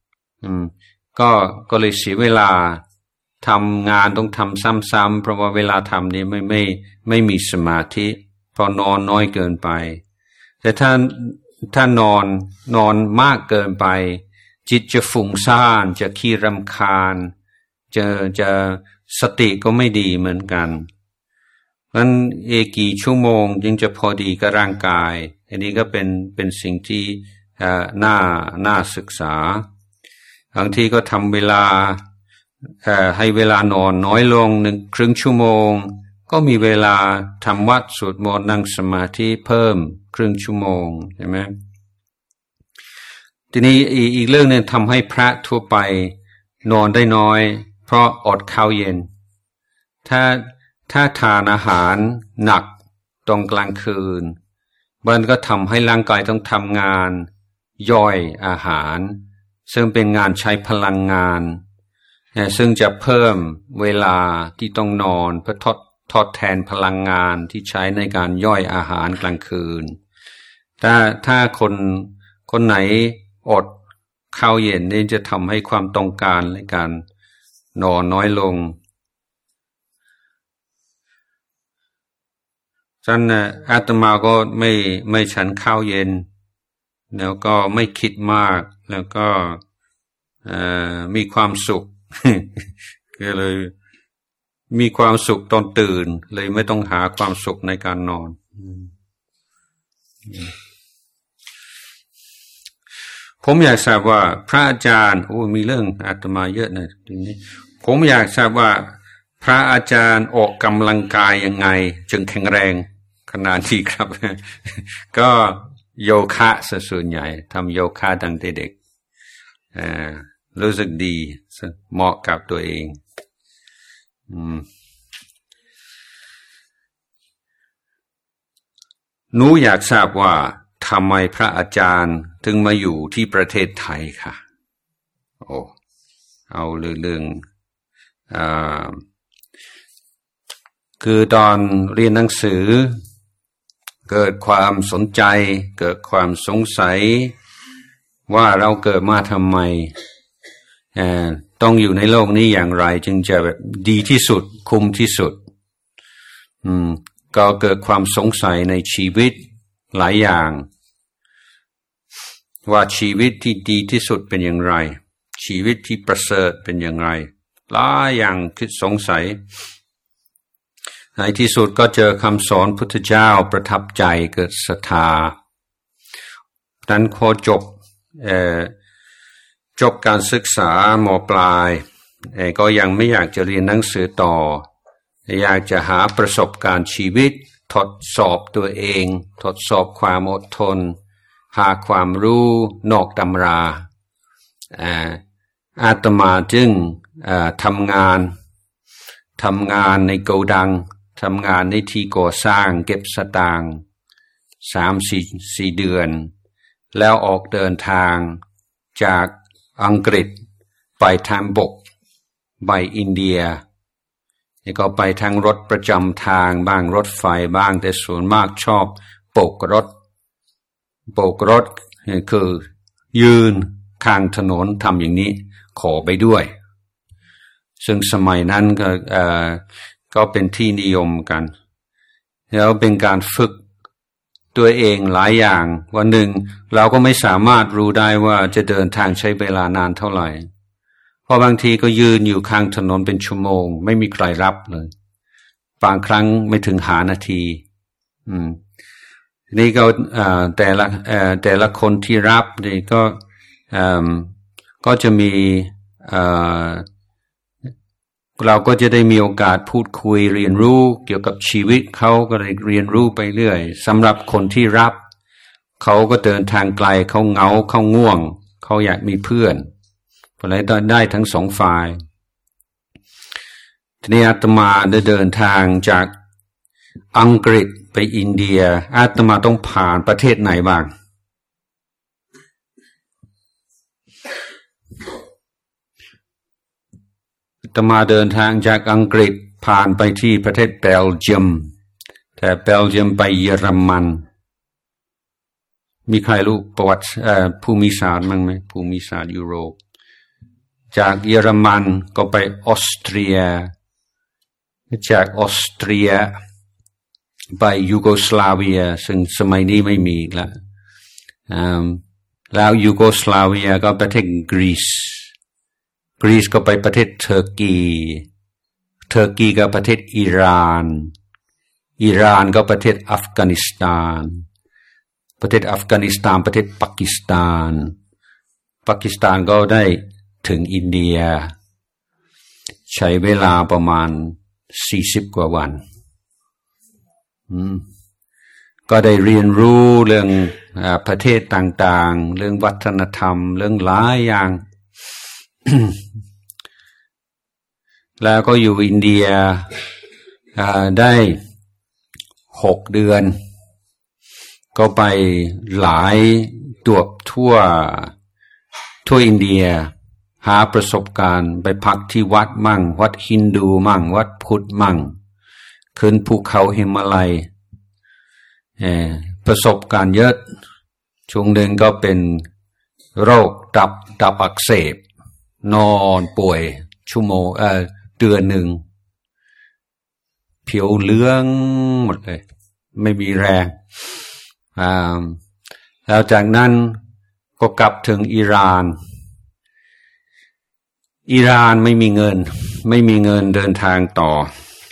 ก็เลยเสียเวลาทำงานต้องทำซ้ำๆเพราะว่าเวลาทำนี้ไม่มีสมาธิเพราะนอนน้อยเกินไปแต่ถ้านอนมากเกินไปจิตจะฟุ้งซ่านจะขี้รำคาญจะสติก็ไม่ดีเหมือนกันนั้นกี่ชั่วโมงจึงจะพอดีกับร่างกายอันนี้ก็เป็นสิ่งที่น่าศึกษาบางทีก็ทำเวลาให้เวลานอนน้อยลงครึ่งชั่วโมงก็มีเวลาทำวัดสวดมนต์นั่งสมาธิเพิ่มครึ่งชั่วโมงใช่ไหมทีนี้อีกเรื่องนึงทำให้พระทั่วไปนอนได้น้อยเพราะอดข้าวเย็นถ้าทานอาหารหนักตอนกลางคืนมันก็ทำให้ร่างกายต้องทำงานย่อยอาหารซึ่งเป็นงานใช้พลังงานซึ่งจะเพิ่มเวลาที่ต้องนอนเพื่อทดแทนพลังงานที่ใช้ในการย่อยอาหารกลางคืนถ้าคนไหนอดข้าวเย็นนี่จะทำให้ความต้องการในการนอนน้อยลงฉันอาตมาก็ไม่ฉันข้าวเย็นแล้วก็ไม่คิดมากแล้วก็มีความสุข ก็เลยมีความสุขตอนตื่นเลยไม่ต้องหาความสุขในการนอนผมอยากทราบว่าพระอาจารย์มีเรื่องอาตมาเยอะนะทีนี้ผมอยากทราบว่าพระอาจารย์ออกกำลังกายยังไงจึงแข็งแรงขนาดนี้ครับ ก็โยคะส่วนใหญ่ทำโยคะตั้งแต่เด็กรู้สึกดีเหมาะกับตัวเองหนูอยากทราบว่าทำไมพระอาจารย์ถึงมาอยู่ที่ประเทศไทยค่ะเอาเรื่องคือตอนเรียนหนังสือเกิดความสนใจเกิดความสงสัยว่าเราเกิดมาทำไมต้องอยู่ในโลกนี้อย่างไรจึงจะแบบดีที่สุดคุ้มที่สุดก็เกิดความสงสัยในชีวิตหลายอย่างว่าชีวิตที่ดีที่สุดเป็นอย่างไรชีวิตที่ประเสริฐเป็นอย่างไรหลายอย่างคิดสงสัยในที่สุดก็เจอคำสอนพุทธเจ้าประทับใจเกิดศรัทธานั้นพอจบการศึกษาม.ปลายก็ยังไม่อยากจะเรียนหนังสือต่ออยากจะหาประสบการณ์ชีวิตทดสอบตัวเองทดสอบความอดทนหาความรู้นอกตำราอาตมาจึงทำงานในโกดังทำงานในที่ก่อสร้างเก็บสตางค์3-4 เดือนแล้วออกเดินทางจากอังกฤษไปทางบกไปอินเดียแล้วก็ไปทางรถประจำทางบ้างรถไฟบ้างแต่ส่วนมากชอบโบกรถคือยืนข้างถนนทำอย่างนี้ขอไปด้วยซึ่งสมัยนั้นก็เป็นที่นิยมกันแล้วเป็นการฝึกตัวเองหลายอย่างวันหนึ่งเราก็ไม่สามารถรู้ได้ว่าจะเดินทางใช้เวลานานเท่าไหร่เพราะบางทีก็ยืนอยู่ข้างถนนเป็นชั่วโมงไม่มีใครรับเลยบางครั้งไม่ถึง5 นาทีนี่ก็แต่ละคนที่รับนี่ก็จะมีเราก็จะได้มีโอกาสพูดคุยเรียนรู้เกี่ยวกับชีวิตเขาก็ได้เรียนรู้ไปเรื่อยสำหรับคนที่รับเขาก็เดินทางไกลเขาเหงาเขาง่วงเขาอยากมีเพื่อนเพราะฉะนั้นได้ทั้งสองฝ่ายทีนี้อาตมาได้เดินทางจากอังกฤษไปอินเดียอาตมาต้องผ่านประเทศไหนบ้างอาตมาเดินทางจากอังกฤษผ่านไปที่ประเทศเบลเยียมแต่เบลเยียมไปเยอรมันมีใครรู้ประวัติภูมิศาสตร์มั้งไหมภูมิศาสตร์ยุโรปจากเยอรมันก็ไปออสเตรียจากออสเตรียไปยูโกสลาเวียซึ่งสมัยนี้ไม่มีแล้วแล้วยูโกสลาเวียก็ประเทศกรีซก็ไปประเทศเทอร์กีก็ประเทศอิหร่านก็ประเทศอัฟกานิสถานประเทศปากีสถานก็ได้ถึงอินเดียใช้เวลาประมาณ40 กว่าวันก็ได้เรียนรู้เรื่องประเทศต่างๆเรื่องวัฒนธรรมเรื่องหลายอย่าง แล้วก็อยู่อินเดียได้6 เดือนก็ไปหลายทั่วอินเดียหาประสบการณ์ไปพักที่วัดมั่งวัดฮินดูมั่งวัดพุทธมั่งขึ้นภูเขาหิมาลัยประสบการณ์เยอะช่วงหนึ่งก็เป็นโรคตับอักเสบนอนป่วยเดือนหนึ่งผิวเหลืองหมดเลยไม่มีแรงแล้วจากนั้นก็กลับถึงอิหร่านไม่มีเงินเดินทางต่อ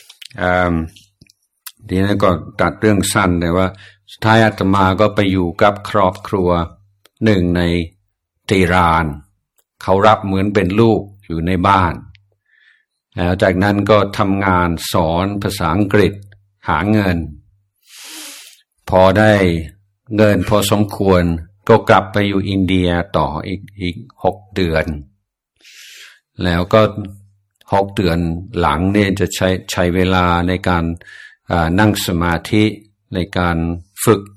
ทีนี้ก็ตัดเรื่องสั้นแต่ว่าสุดท้ายอาตมาก็ไปอยู่กับครอบครัวหนึ่งในเตหะรานเขารับเหมือนเป็นลูกอยู่ในบ้านแล้วจากนั้นก็ทำงานสอนภาษาอังกฤษหาเงินพอได้เงินพอสมควรก็กลับไปอยู่อินเดียต่ออีก6 เดือนแล้วก็6 เดือนหลังเนี่ยจะใช้เวลาในการนั่งสมาธิในการฝึก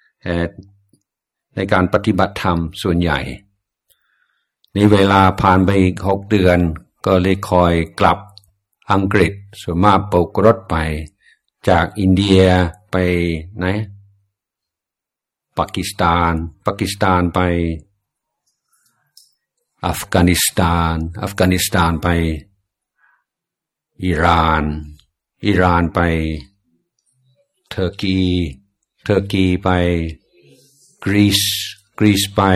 ในการปฏิบัติธรรมส่วนใหญ่ในเวลาผ่านไปอีก6 เดือนก็เลยคอยกลับอังกฤษส่วนมากโบกรถไปจากอินเดียไปไหนปากีสถานไปอัฟกานิสถานไปอิหร่านไปเทอร์กีไปกรีซไป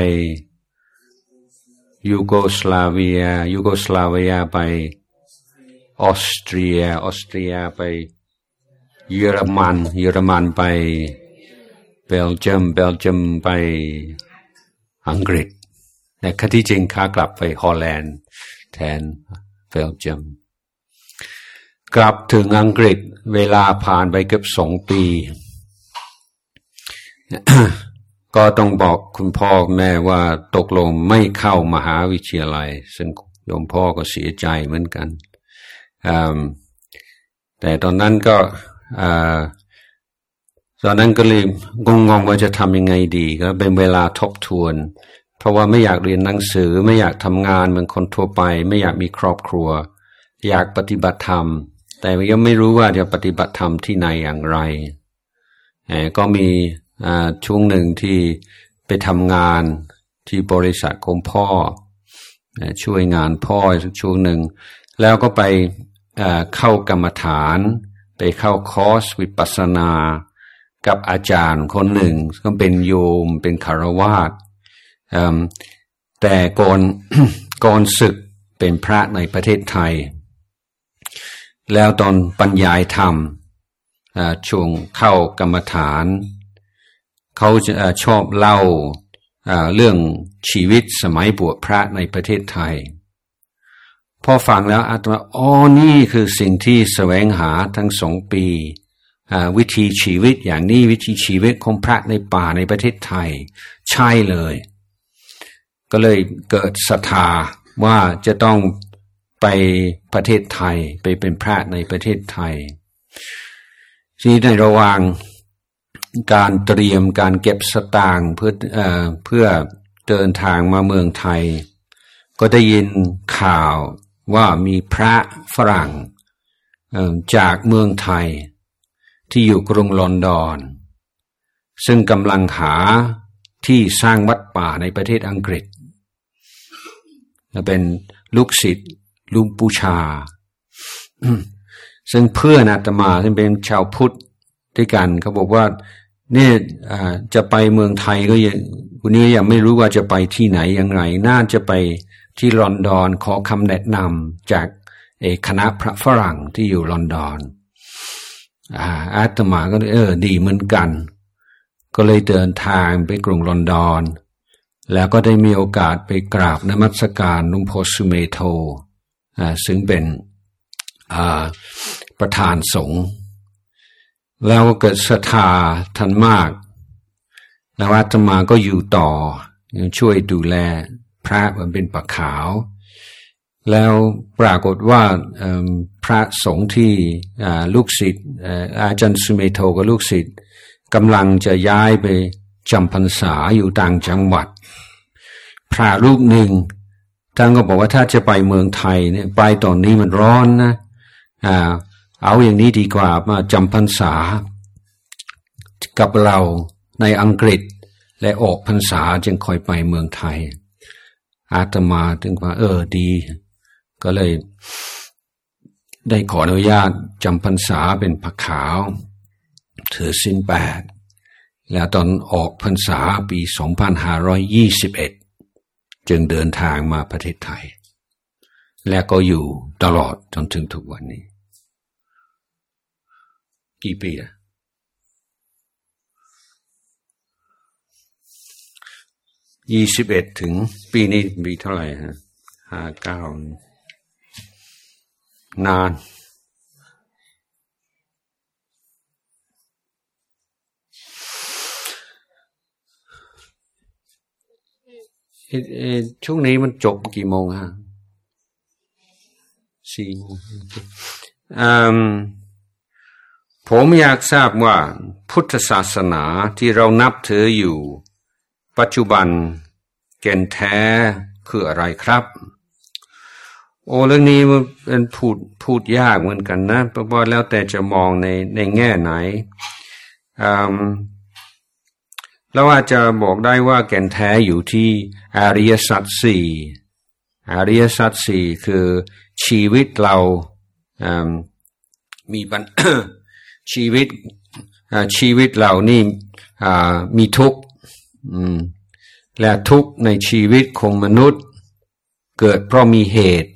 ยูโกสลาเวียไปออสเตรียไปเยอรมันไปเบลเยียมไปอังกฤษแต่ที่จริงข้ากลับไปฮอลแลนด์แทนเบลเยียมกลับถึงอังกฤษเวลาผ่านไปเกือบ2 ปี ก็ต้องบอกคุณพ่อแม่ว่าตกลงไม่เข้ามหาวิทยาลัยซึ่งโยมพ่อก็เสียใจเหมือนกันแต่ตอนนั้นก็ตอนนั้นก็เลยงงว่าจะทำยังไงดีก็เป็นเวลาทบทวนเพราะว่าไม่อยากเรียนหนังสือไม่อยากทำงานเหมือนคนทั่วไปไม่อยากมีครอบครัวอยากปฏิบัติธรรมแต่ยังไม่รู้ว่าจะปฏิบัติธรรมที่ไหนอย่างไรก็มีช่วงหนึ่งที่ไปทำงานที่บริษัทของพ่อช่วยงานพ่อสักช่วงหนึ่งแล้วก็ไปเข้ากรรมฐานไปเข้าคอร์สวิปัสสนากับอาจารย์คนหนึ่งก็เป็นโยมเป็นคฤหัสถ์แต่ก่อนศึกเป็นพระในประเทศไทยแล้วตอนบรรยายธรรมช่วงเข้ากรรมฐานเขาชอบเล่าเรื่องชีวิตสมัยบวชพระในประเทศไทยพอฟังแล้วอาตมานี่คือสิ่งที่แสวงหาทั้ง2 ปีวิธีชีวิตอย่างนี้วิธีชีวิตของพระในป่าในประเทศไทยใช่เลยก็เลยเกิดศรัทธาว่าจะต้องไปประเทศไทยไปเป็นพระในประเทศไทยที่ในระหว่างการเตรียมการเก็บสตางค์เพื่อเดินทางมาเมืองไทยก็ได้ยินข่าวว่ามีพระฝรั่งจากเมืองไทยที่อยู่กรุงลอนดอนซึ่งกำลังหาที่สร้างวัดป่าในประเทศอังกฤษเป็นลูกศิษย์หลวงปู่ชาซึ่งเพื่อนอาตมาซึ่งเป็นชาวพุทธด้วยกันเขาบอกว่าเนี่ยจะไปเมืองไทยก็ยังวันนี้ยังไม่รู้ว่าจะไปที่ไหนอย่างไรน่าจะไปที่ลอนดอนขอคำแนะนำจากคณะพระฝรั่งที่อยู่ลอนดอนอาตมาก็ดีเหมือนกันก็เลยเดินทางไปกรุงลอนดอนแล้วก็ได้มีโอกาสไปกราบนมัสการหลวงพ่อสุเมโธซึ่งเป็นประธานสงฆ์แล้วก็เกิดศรัทธาท่านมากแล้วอาตมาก็อยู่ต่อช่วยดูแลพระมันเป็นปะขาวแล้วปรากฏว่าพระสงฆ์ที่ลูกศิษย์อาจารย์สุเมโธกับลูกศิษย์กำลังจะย้ายไปจำพรรษาอยู่ต่างจังหวัดพระรูปหนึ่งท่านก็บอกว่าถ้าจะไปเมืองไทยเนี่ยไปตอนนี้มันร้อนนะเอาอย่างนี้ดีกว่ามาจำพรรษากับเราในอังกฤษและออกพรรษาจึงค่อยไปเมืองไทยอาตมาถึงว่าดีก็เลยได้ขออนุญาตจำพรรษาเป็นพระขาวถือศีล8แล้วตอนออกพรรษาปี 2521 จึงเดินทางมาประเทศไทยและก็อยู่ตลอดจนถึงทุกวันนี้กี่ปีอะ21ถึงปีนี้ปีเท่าไหร่ฮะ59นานช่วงนี้มันจบกี่โมงฮะ4 โมงผมอยากทราบว่าพุทธศาสนาที่เรานับถืออยู่ปัจจุบันแก่นแท้คืออะไรครับเรื่องนี้มันเป็นพูดยากเหมือนกันนะเพราะว่าแล้วแต่จะมองในแง่ไหนแล้วอาจจะบอกได้ว่าแก่นแท้อยู่ที่อริยสัจ4อริยสัจ4คือชีวิตเรามีชีวิตเรานี่มีทุกข์และทุกข์ในชีวิตของมนุษย์เกิดเพราะมีเหตุ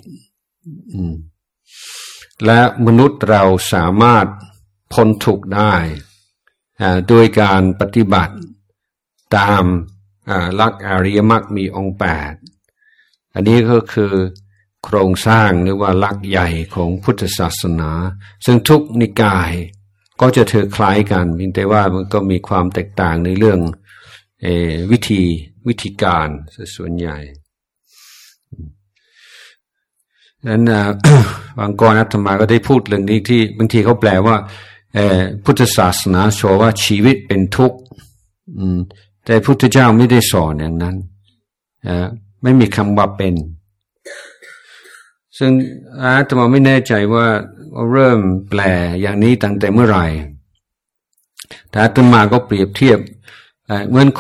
และมนุษย์เราสามารถพ้นทุกข์ได้โดยการปฏิบัติตามหลักอริยมรรคมีองค์8อันนี้ก็คือโครงสร้างหรือว่าหลักใหญ่ของพุทธศาสนาซึ่งทุกนิกายก็จะถือคล้ายกันเพียงแต่ว่ามันก็มีความแตกต่างในเรื่องวิธีการส่วนใหญ่นั้นบางกรอาตมาก็ได้พูดเรื่องนี้ที่บางทีเขาแปลว่าพุทธศาสนาสอนว่าชีวิตเป็นทุกข์แต่พุทธเจ้าไม่ได้สอนอย่างนั้นไม่มีคำว่าเป็นซึ่งอาตมาไม่แน่ใจว่าเริ่มแปลอย่างนี้ตั้งแต่เมื่อไหร่แต่อาตมาก็เปรียบเทียบเหมือน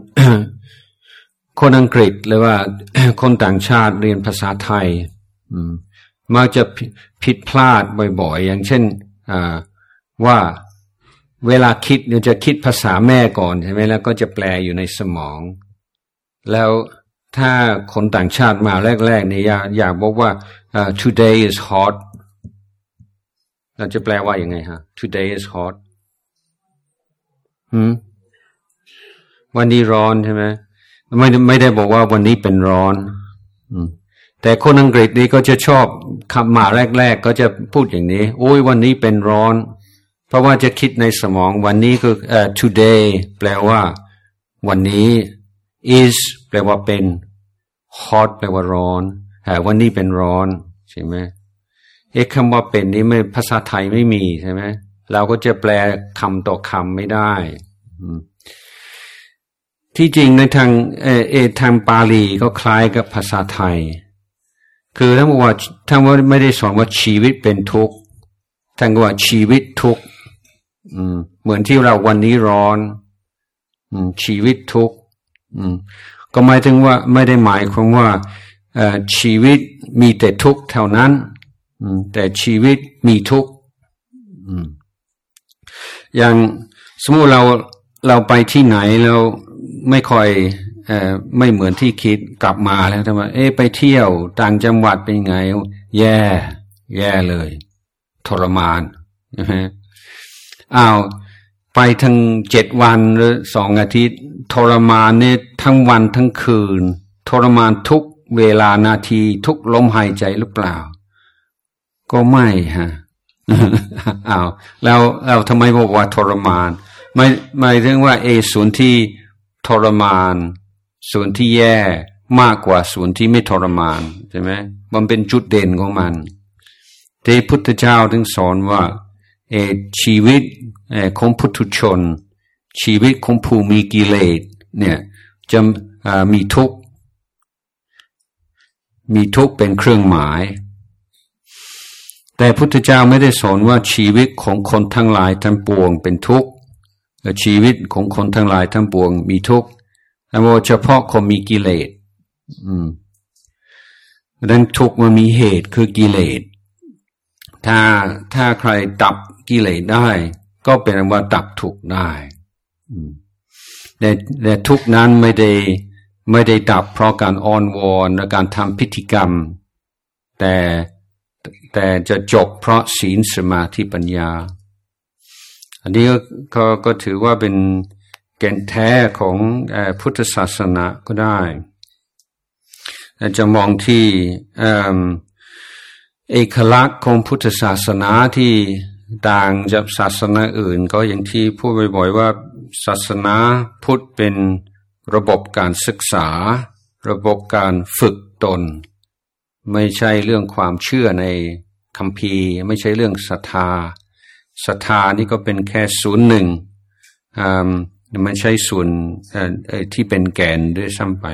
คนอังกฤษหรือว่าคนต่างชาติเรียนภาษาไทยมักจะผิดพลาดบ่อยๆอย่างเช่นว่าเวลาคิดเราจะคิดภาษาแม่ก่อนใช่ไหมแล้วก็จะแปลอยู่ในสมองแล้วถ้าคนต่างชาติมาแรกๆเนี่ยอยากบอกว่าtoday is hot เราจะแปลว่ายังไงฮะ today is hot วันนี้ร้อนใช่ไหมไม่ได้บอกว่าวันนี้เป็นร้อนแต่คนอังกฤษนี่ก็จะชอบคำมาแรกๆก็จะพูดอย่างนี้โอ้ยวันนี้เป็นร้อนเพราะว่าจะคิดในสมองวันนี้คือtoday แปลว่าวันนี้ is แปลว่าเป็น hot แปลว่าร้อนวันนี้เป็นร้อนใช่ไหมคำว่าเป็นนี่ไม่ภาษาไทยไม่มีใช่ไหมเราก็จะแปลคำต่อคำไม่ได้ที่จริงในทางปาลีก็คล้ายกับภาษาไทยคือท่านบอกว่าไม่ได้สอนว่าชีวิตเป็นทุกข์ท่านก็ว่าชีวิตทุกข์เหมือนที่เราวันนี้ร้อนชีวิตทุกข์ก็หมายถึงว่าไม่ได้หมายความว่าชีวิตมีแต่ทุกข์เท่านั้นแต่ชีวิตมีทุกข์อย่างสมมติเราไปที่ไหนเราไม่ค่อยไม่เหมือนที่คิดกลับมาแล้วทำไมไปเที่ยวต่างจังหวัดเป็นไงแย่เลยทรมานนะฮะไปทั้ง7 วันหรือ2 อาทิตย์ทรมานเนี่ยทั้งวันทั้งคืนทรมานทุกเวลานาทีทุกลมหายใจหรือเปล่าก็ไม่ฮะแล้วทำไมบอกว่าทรมานไม่ถึงว่าส่วนที่ทรมานส่วนที่แย่มากกว่าส่วนที่ไม่ทรมานใช่ไหมมันเป็นจุดเด่นของมันที่พุทธเจ้าถึงสอนว่าชีวิตของปุถุชนชีวิตของผู้มีกิเลสเนี่ยจะมีทุกข์เป็นเครื่องหมายแต่พุทธเจ้าไม่ได้สอนว่าชีวิตของคนทั้งหลายทั้งปวงเป็นทุกข์ชีวิตของคนทั้งหลายทั้งปวงมีทุกข์แต่ว่าเฉพาะคนมีกิเลสดังทุกข์มันมีเหตุคือกิเลสถ้าใครดับกิเลสได้ก็เป็นว่าดับทุกข์ได้แต่ทุกข์นั้นไม่ได้ดับเพราะการอ้อนวอนและการทำพิธีกรรมแต่จะจบเพราะศีลสมาธิปัญญาอันนี้ก็ถือว่าเป็นแก่นแท้ของพุทธศาสนาก็ได้จะมองที่เอกลักษณ์ของพุทธศาสนาที่ต่างจากศาสนาอื่นก็อย่างที่พูดบ่อยๆว่าศาสนาพุทธเป็นระบบการศึกษาระบบการฝึกตนไม่ใช่เรื่องความเชื่อในคัมภีร์ไม่ใช่เรื่องศรัทธานี่ก็เป็นแค่ส่วนหนึ่งไม่ใช่ส่วนที่เป็นแก่นด้วยซ้ำไป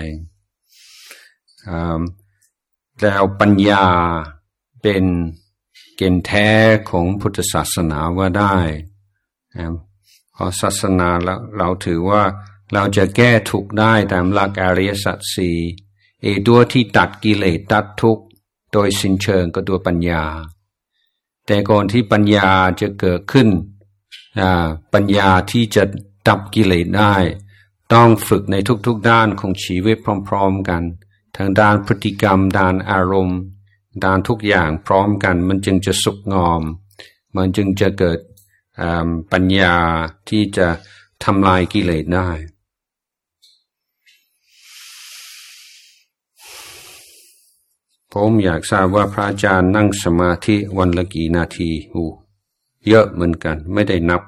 แล้วปัญญาเป็นเกณฑ์แท้ของพุทธศาสนาว่าได้เพราะศาสนาเราถือว่าเราจะแก้ทุกข์ได้ตามหลักอริยสัจสี่ตัวที่ตัดกิเลสตัดทุกข์โดยสิ้นเชิงก็ตัวปัญญาแต่ก่อนที่ปัญญาจะเกิดขึ้นปัญญาที่จะดับกิเลสได้ต้องฝึกในทุกๆด้านของชีวิตพร้อมๆกันทั้งด้านพฤติกรรมด้านอารมณ์ด้านทุกอย่างพร้อมกันมันจึงจะสุขงอมมันจึงจะเกิดปัญญาที่จะทำลายกิเลสได้ผมอยากทราบว่าพระอาจารย์นั่งสมาธิวันละกี่นาทีเยอะเหมือนกันไม่ได้นับ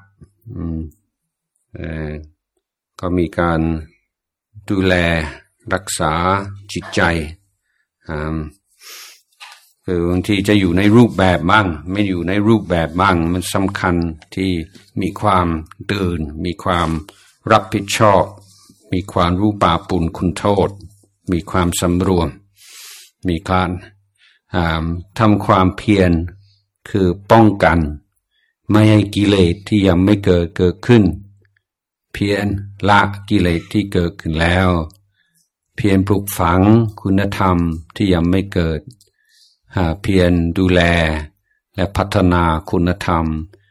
ก็มีการดูแลรักษาจิตใจเวคือบางทีจะอยู่ในรูปแบบบ้างไม่อยู่ในรูปแบบบ้างมันสำคัญที่มีความตื่นมีความรับผิดชอบมีความรู้บาปบุญคุณโทษมีความสำรวมมีการทำความเพียรคือป้องกันไม่ให้กิเลสที่ยังไม่เกิดขึ้นเพียรละกิเลสที่เกิดขึ้นแล้วเพียรปลูกฝังคุณธรรมที่ยังไม่เกิดเพียรดูแลและพัฒนาคุณธรรม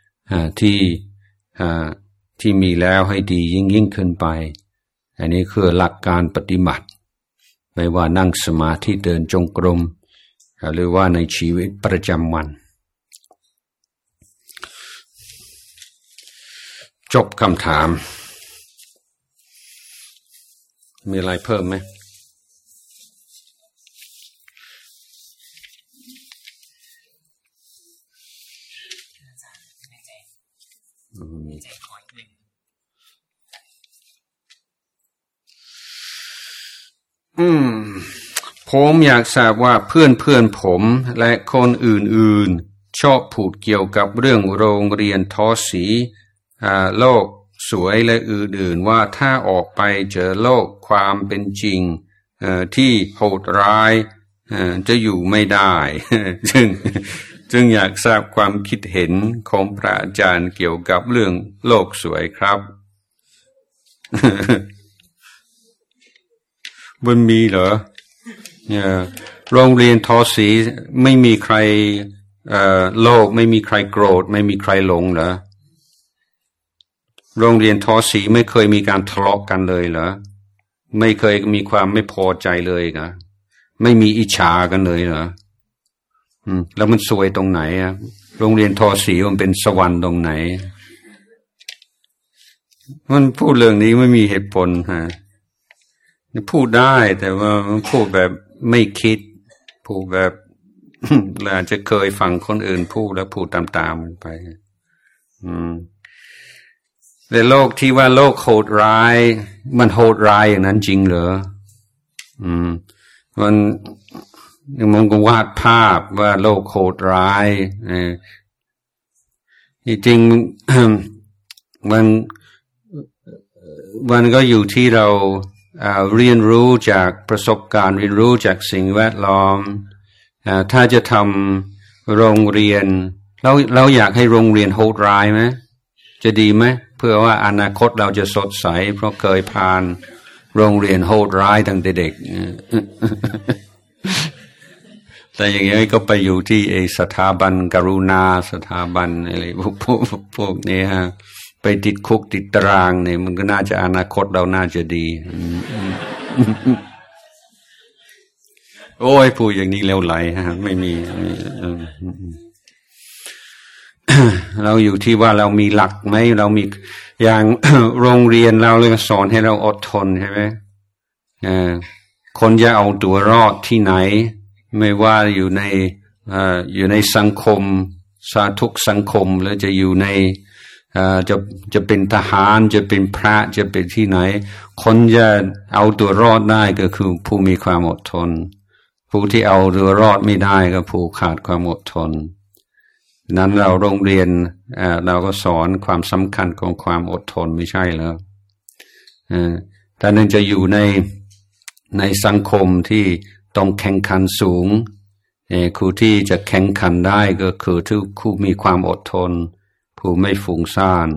ที่มีแล้วให้ดียิ่งขึ้นไปอันนี้คือหลักการปฏิบัติไม่ว่านั่งสมาธิเดินจงกรมหรือว่าในชีวิตประจำวันจบคำถามมีอะไรเพิ่มไหมผมอยากทราบว่าเพื่อนผมและคนอื่นๆชอบพูดเกี่ยวกับเรื่องโรงเรียนทอสีโลกสวยและอื่นๆว่าถ้าออกไปเจอโลกความเป็นจริงที่โหดร้ายจะอยู่ไม่ได้ จึงอยากทราบความคิดเห็นของพระอาจารย์เกี่ยวกับเรื่องโลกสวยครับ มันมีเหรอโรงเรียนทอสีไม่มีใครโลภไม่มีใครโกรธไม่มีใครหลงเหรอโรงเรียนทอสีไม่เคยมีการทะเลาะกันเลยเหรอไม่เคยมีความไม่พอใจเลยเหรอไม่มีอิจฉากันเลยเหรอแล้วมันสวยตรงไหนอะโรงเรียนทอสีมันเป็นสวรรค์ตรงไหนมันพูดเรื่องนี้ไม่มีเหตุผลฮะพูดได้แต่ว่าพูดแบบไม่คิดพูดแบบเราอาจจะเคยฟังคนอื่นพูดแล้วพูดตามๆมันไปแต่โลกที่ว่าโลกโหดร้ายมันโหดร้ายอย่างนั้นจริงเหรอมันก็วาดภาพว่าโลกโหดร้ายจริงมันก็อยู่ที่เราเรียนรู้จากประสบการณ์เรียนรู้จากสิ่งแวดล้อมถ้าจะทำโรงเรียนเราอยากให้โรงเรียนโหดร้ายไหมจะดีไหมเพื่อว่าอนาคตเราจะสดใสเพราะเคยผ่านโรงเรียนโหดร้ายตั้งแต่เด็ก แต่อย่างนี้ก็ไปอยู่ที่สถาบันกรุณาสถาบันอะไรพวกนี้ฮะไปติดคุกติดตารางเนี่ยมันก็น่าจะอนาคตเราน่าจะดีโอ้ยพูดอย่างนี้แล้วไหลฮะไม่มีเราอยู่ที่ว่าเรามีหลักไหมเรามีอย่าง โรงเรียนเราเลยสอนให้เราอดทนใช่ไหมคนจะเอาตัวรอดที่ไหนไม่ว่าอยู่ในสังคมทุกสังคมแล้วจะอยู่ในจะเป็นทหารจะเป็นพระจะเป็นที่ไหนคนจะเอาตัวรอดได้ก็คือผู้มีความอดทนผู้ที่เอาตัวรอดไม่ได้ก็ผู้ขาดความอดทนนั้นเราโรงเรียนเราก็สอนความสำคัญของความอดทนไม่ใช่เหรอแต่นั่นจะอยู่ในสังคมที่ต้องแข่งขันสูงครูที่จะแข่งขันได้ก็คือทุกครูมีความอดทนผู้ไม่ฟุ้งซ่าน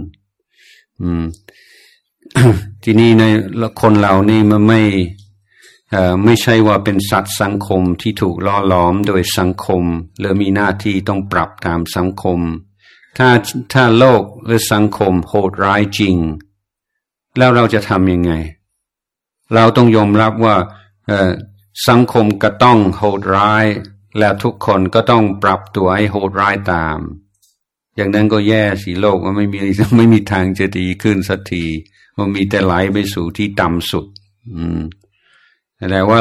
ทีนี้ในคนเหล่านี้มันไม่ใช่ว่าเป็นสัตว์สังคมที่ถูกล่อหลอมโดยสังคมแล้วมีหน้าที่ต้องปรับตามสังคมถ้าโลกหรือสังคมโหดร้ายจริงแล้วเราจะทำยังไงเราต้องยอมรับว่าสังคมก็ต้องโหดร้ายแล้วทุกคนก็ต้องปรับตัวให้โหดร้ายตามอย่างนั้นก็แย่สิโลกมันไม่มีทางจะดีขึ้นสักทีมันมีแต่ไหลไปสู่ที่ต่ำสุดแต่ว่า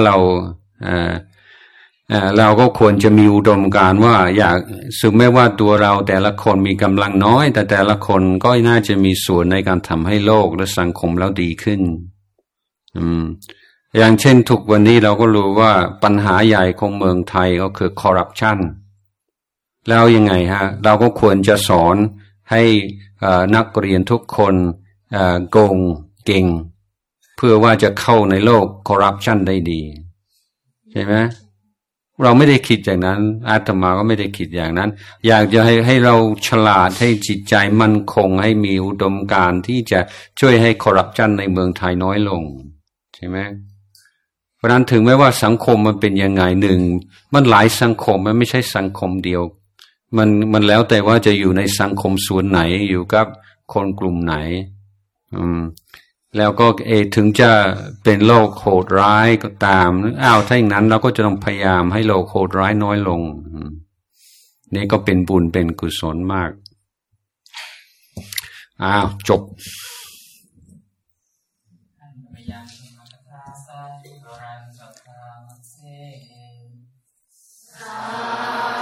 เราก็ควรจะมีอุดมการณ์ว่าอยากสึกแม้ว่าตัวเราแต่ละคนมีกำลังน้อยแต่ละคนก็น่าจะมีส่วนในการทำให้โลกและสังคมเราดีขึ้นอย่างเช่นทุกวันนี้เราก็รู้ว่าปัญหาใหญ่ของเมืองไทยก็คือคอร์รัปชันแล้วยังไงฮะเราก็ควรจะสอนให้นักเรียนทุกคนโกงเก่งเพื่อว่าจะเข้าในโลกคอร์รัปชันได้ดีใช่ไหมเราไม่ได้คิดอย่างนั้นอาตมาก็ไม่ได้คิดอย่างนั้นอยากจะให้เราฉลาดให้จิตใจมั่นคงให้มีอุดมการณ์ที่จะช่วยให้คอร์รัปชันในเมืองไทยน้อยลงใช่ไหมเพราะนั้นถึงแม้ว่าสังคมมันเป็นยังไงหนึ่งมันหลายสังคมมันไม่ใช่สังคมเดียวมันแล้วแต่ว่าจะอยู่ในสังคมส่วนไหนอยู่กับคนกลุ่มไหนแล้วก็ถึงจะเป็นโลกโหดร้ายก็ตามถ้าอย่างนั้นเราก็จะต้องพยายามให้โลกโหดร้ายน้อยลงนี่ก็เป็นบุญเป็นกุศลมากจบสา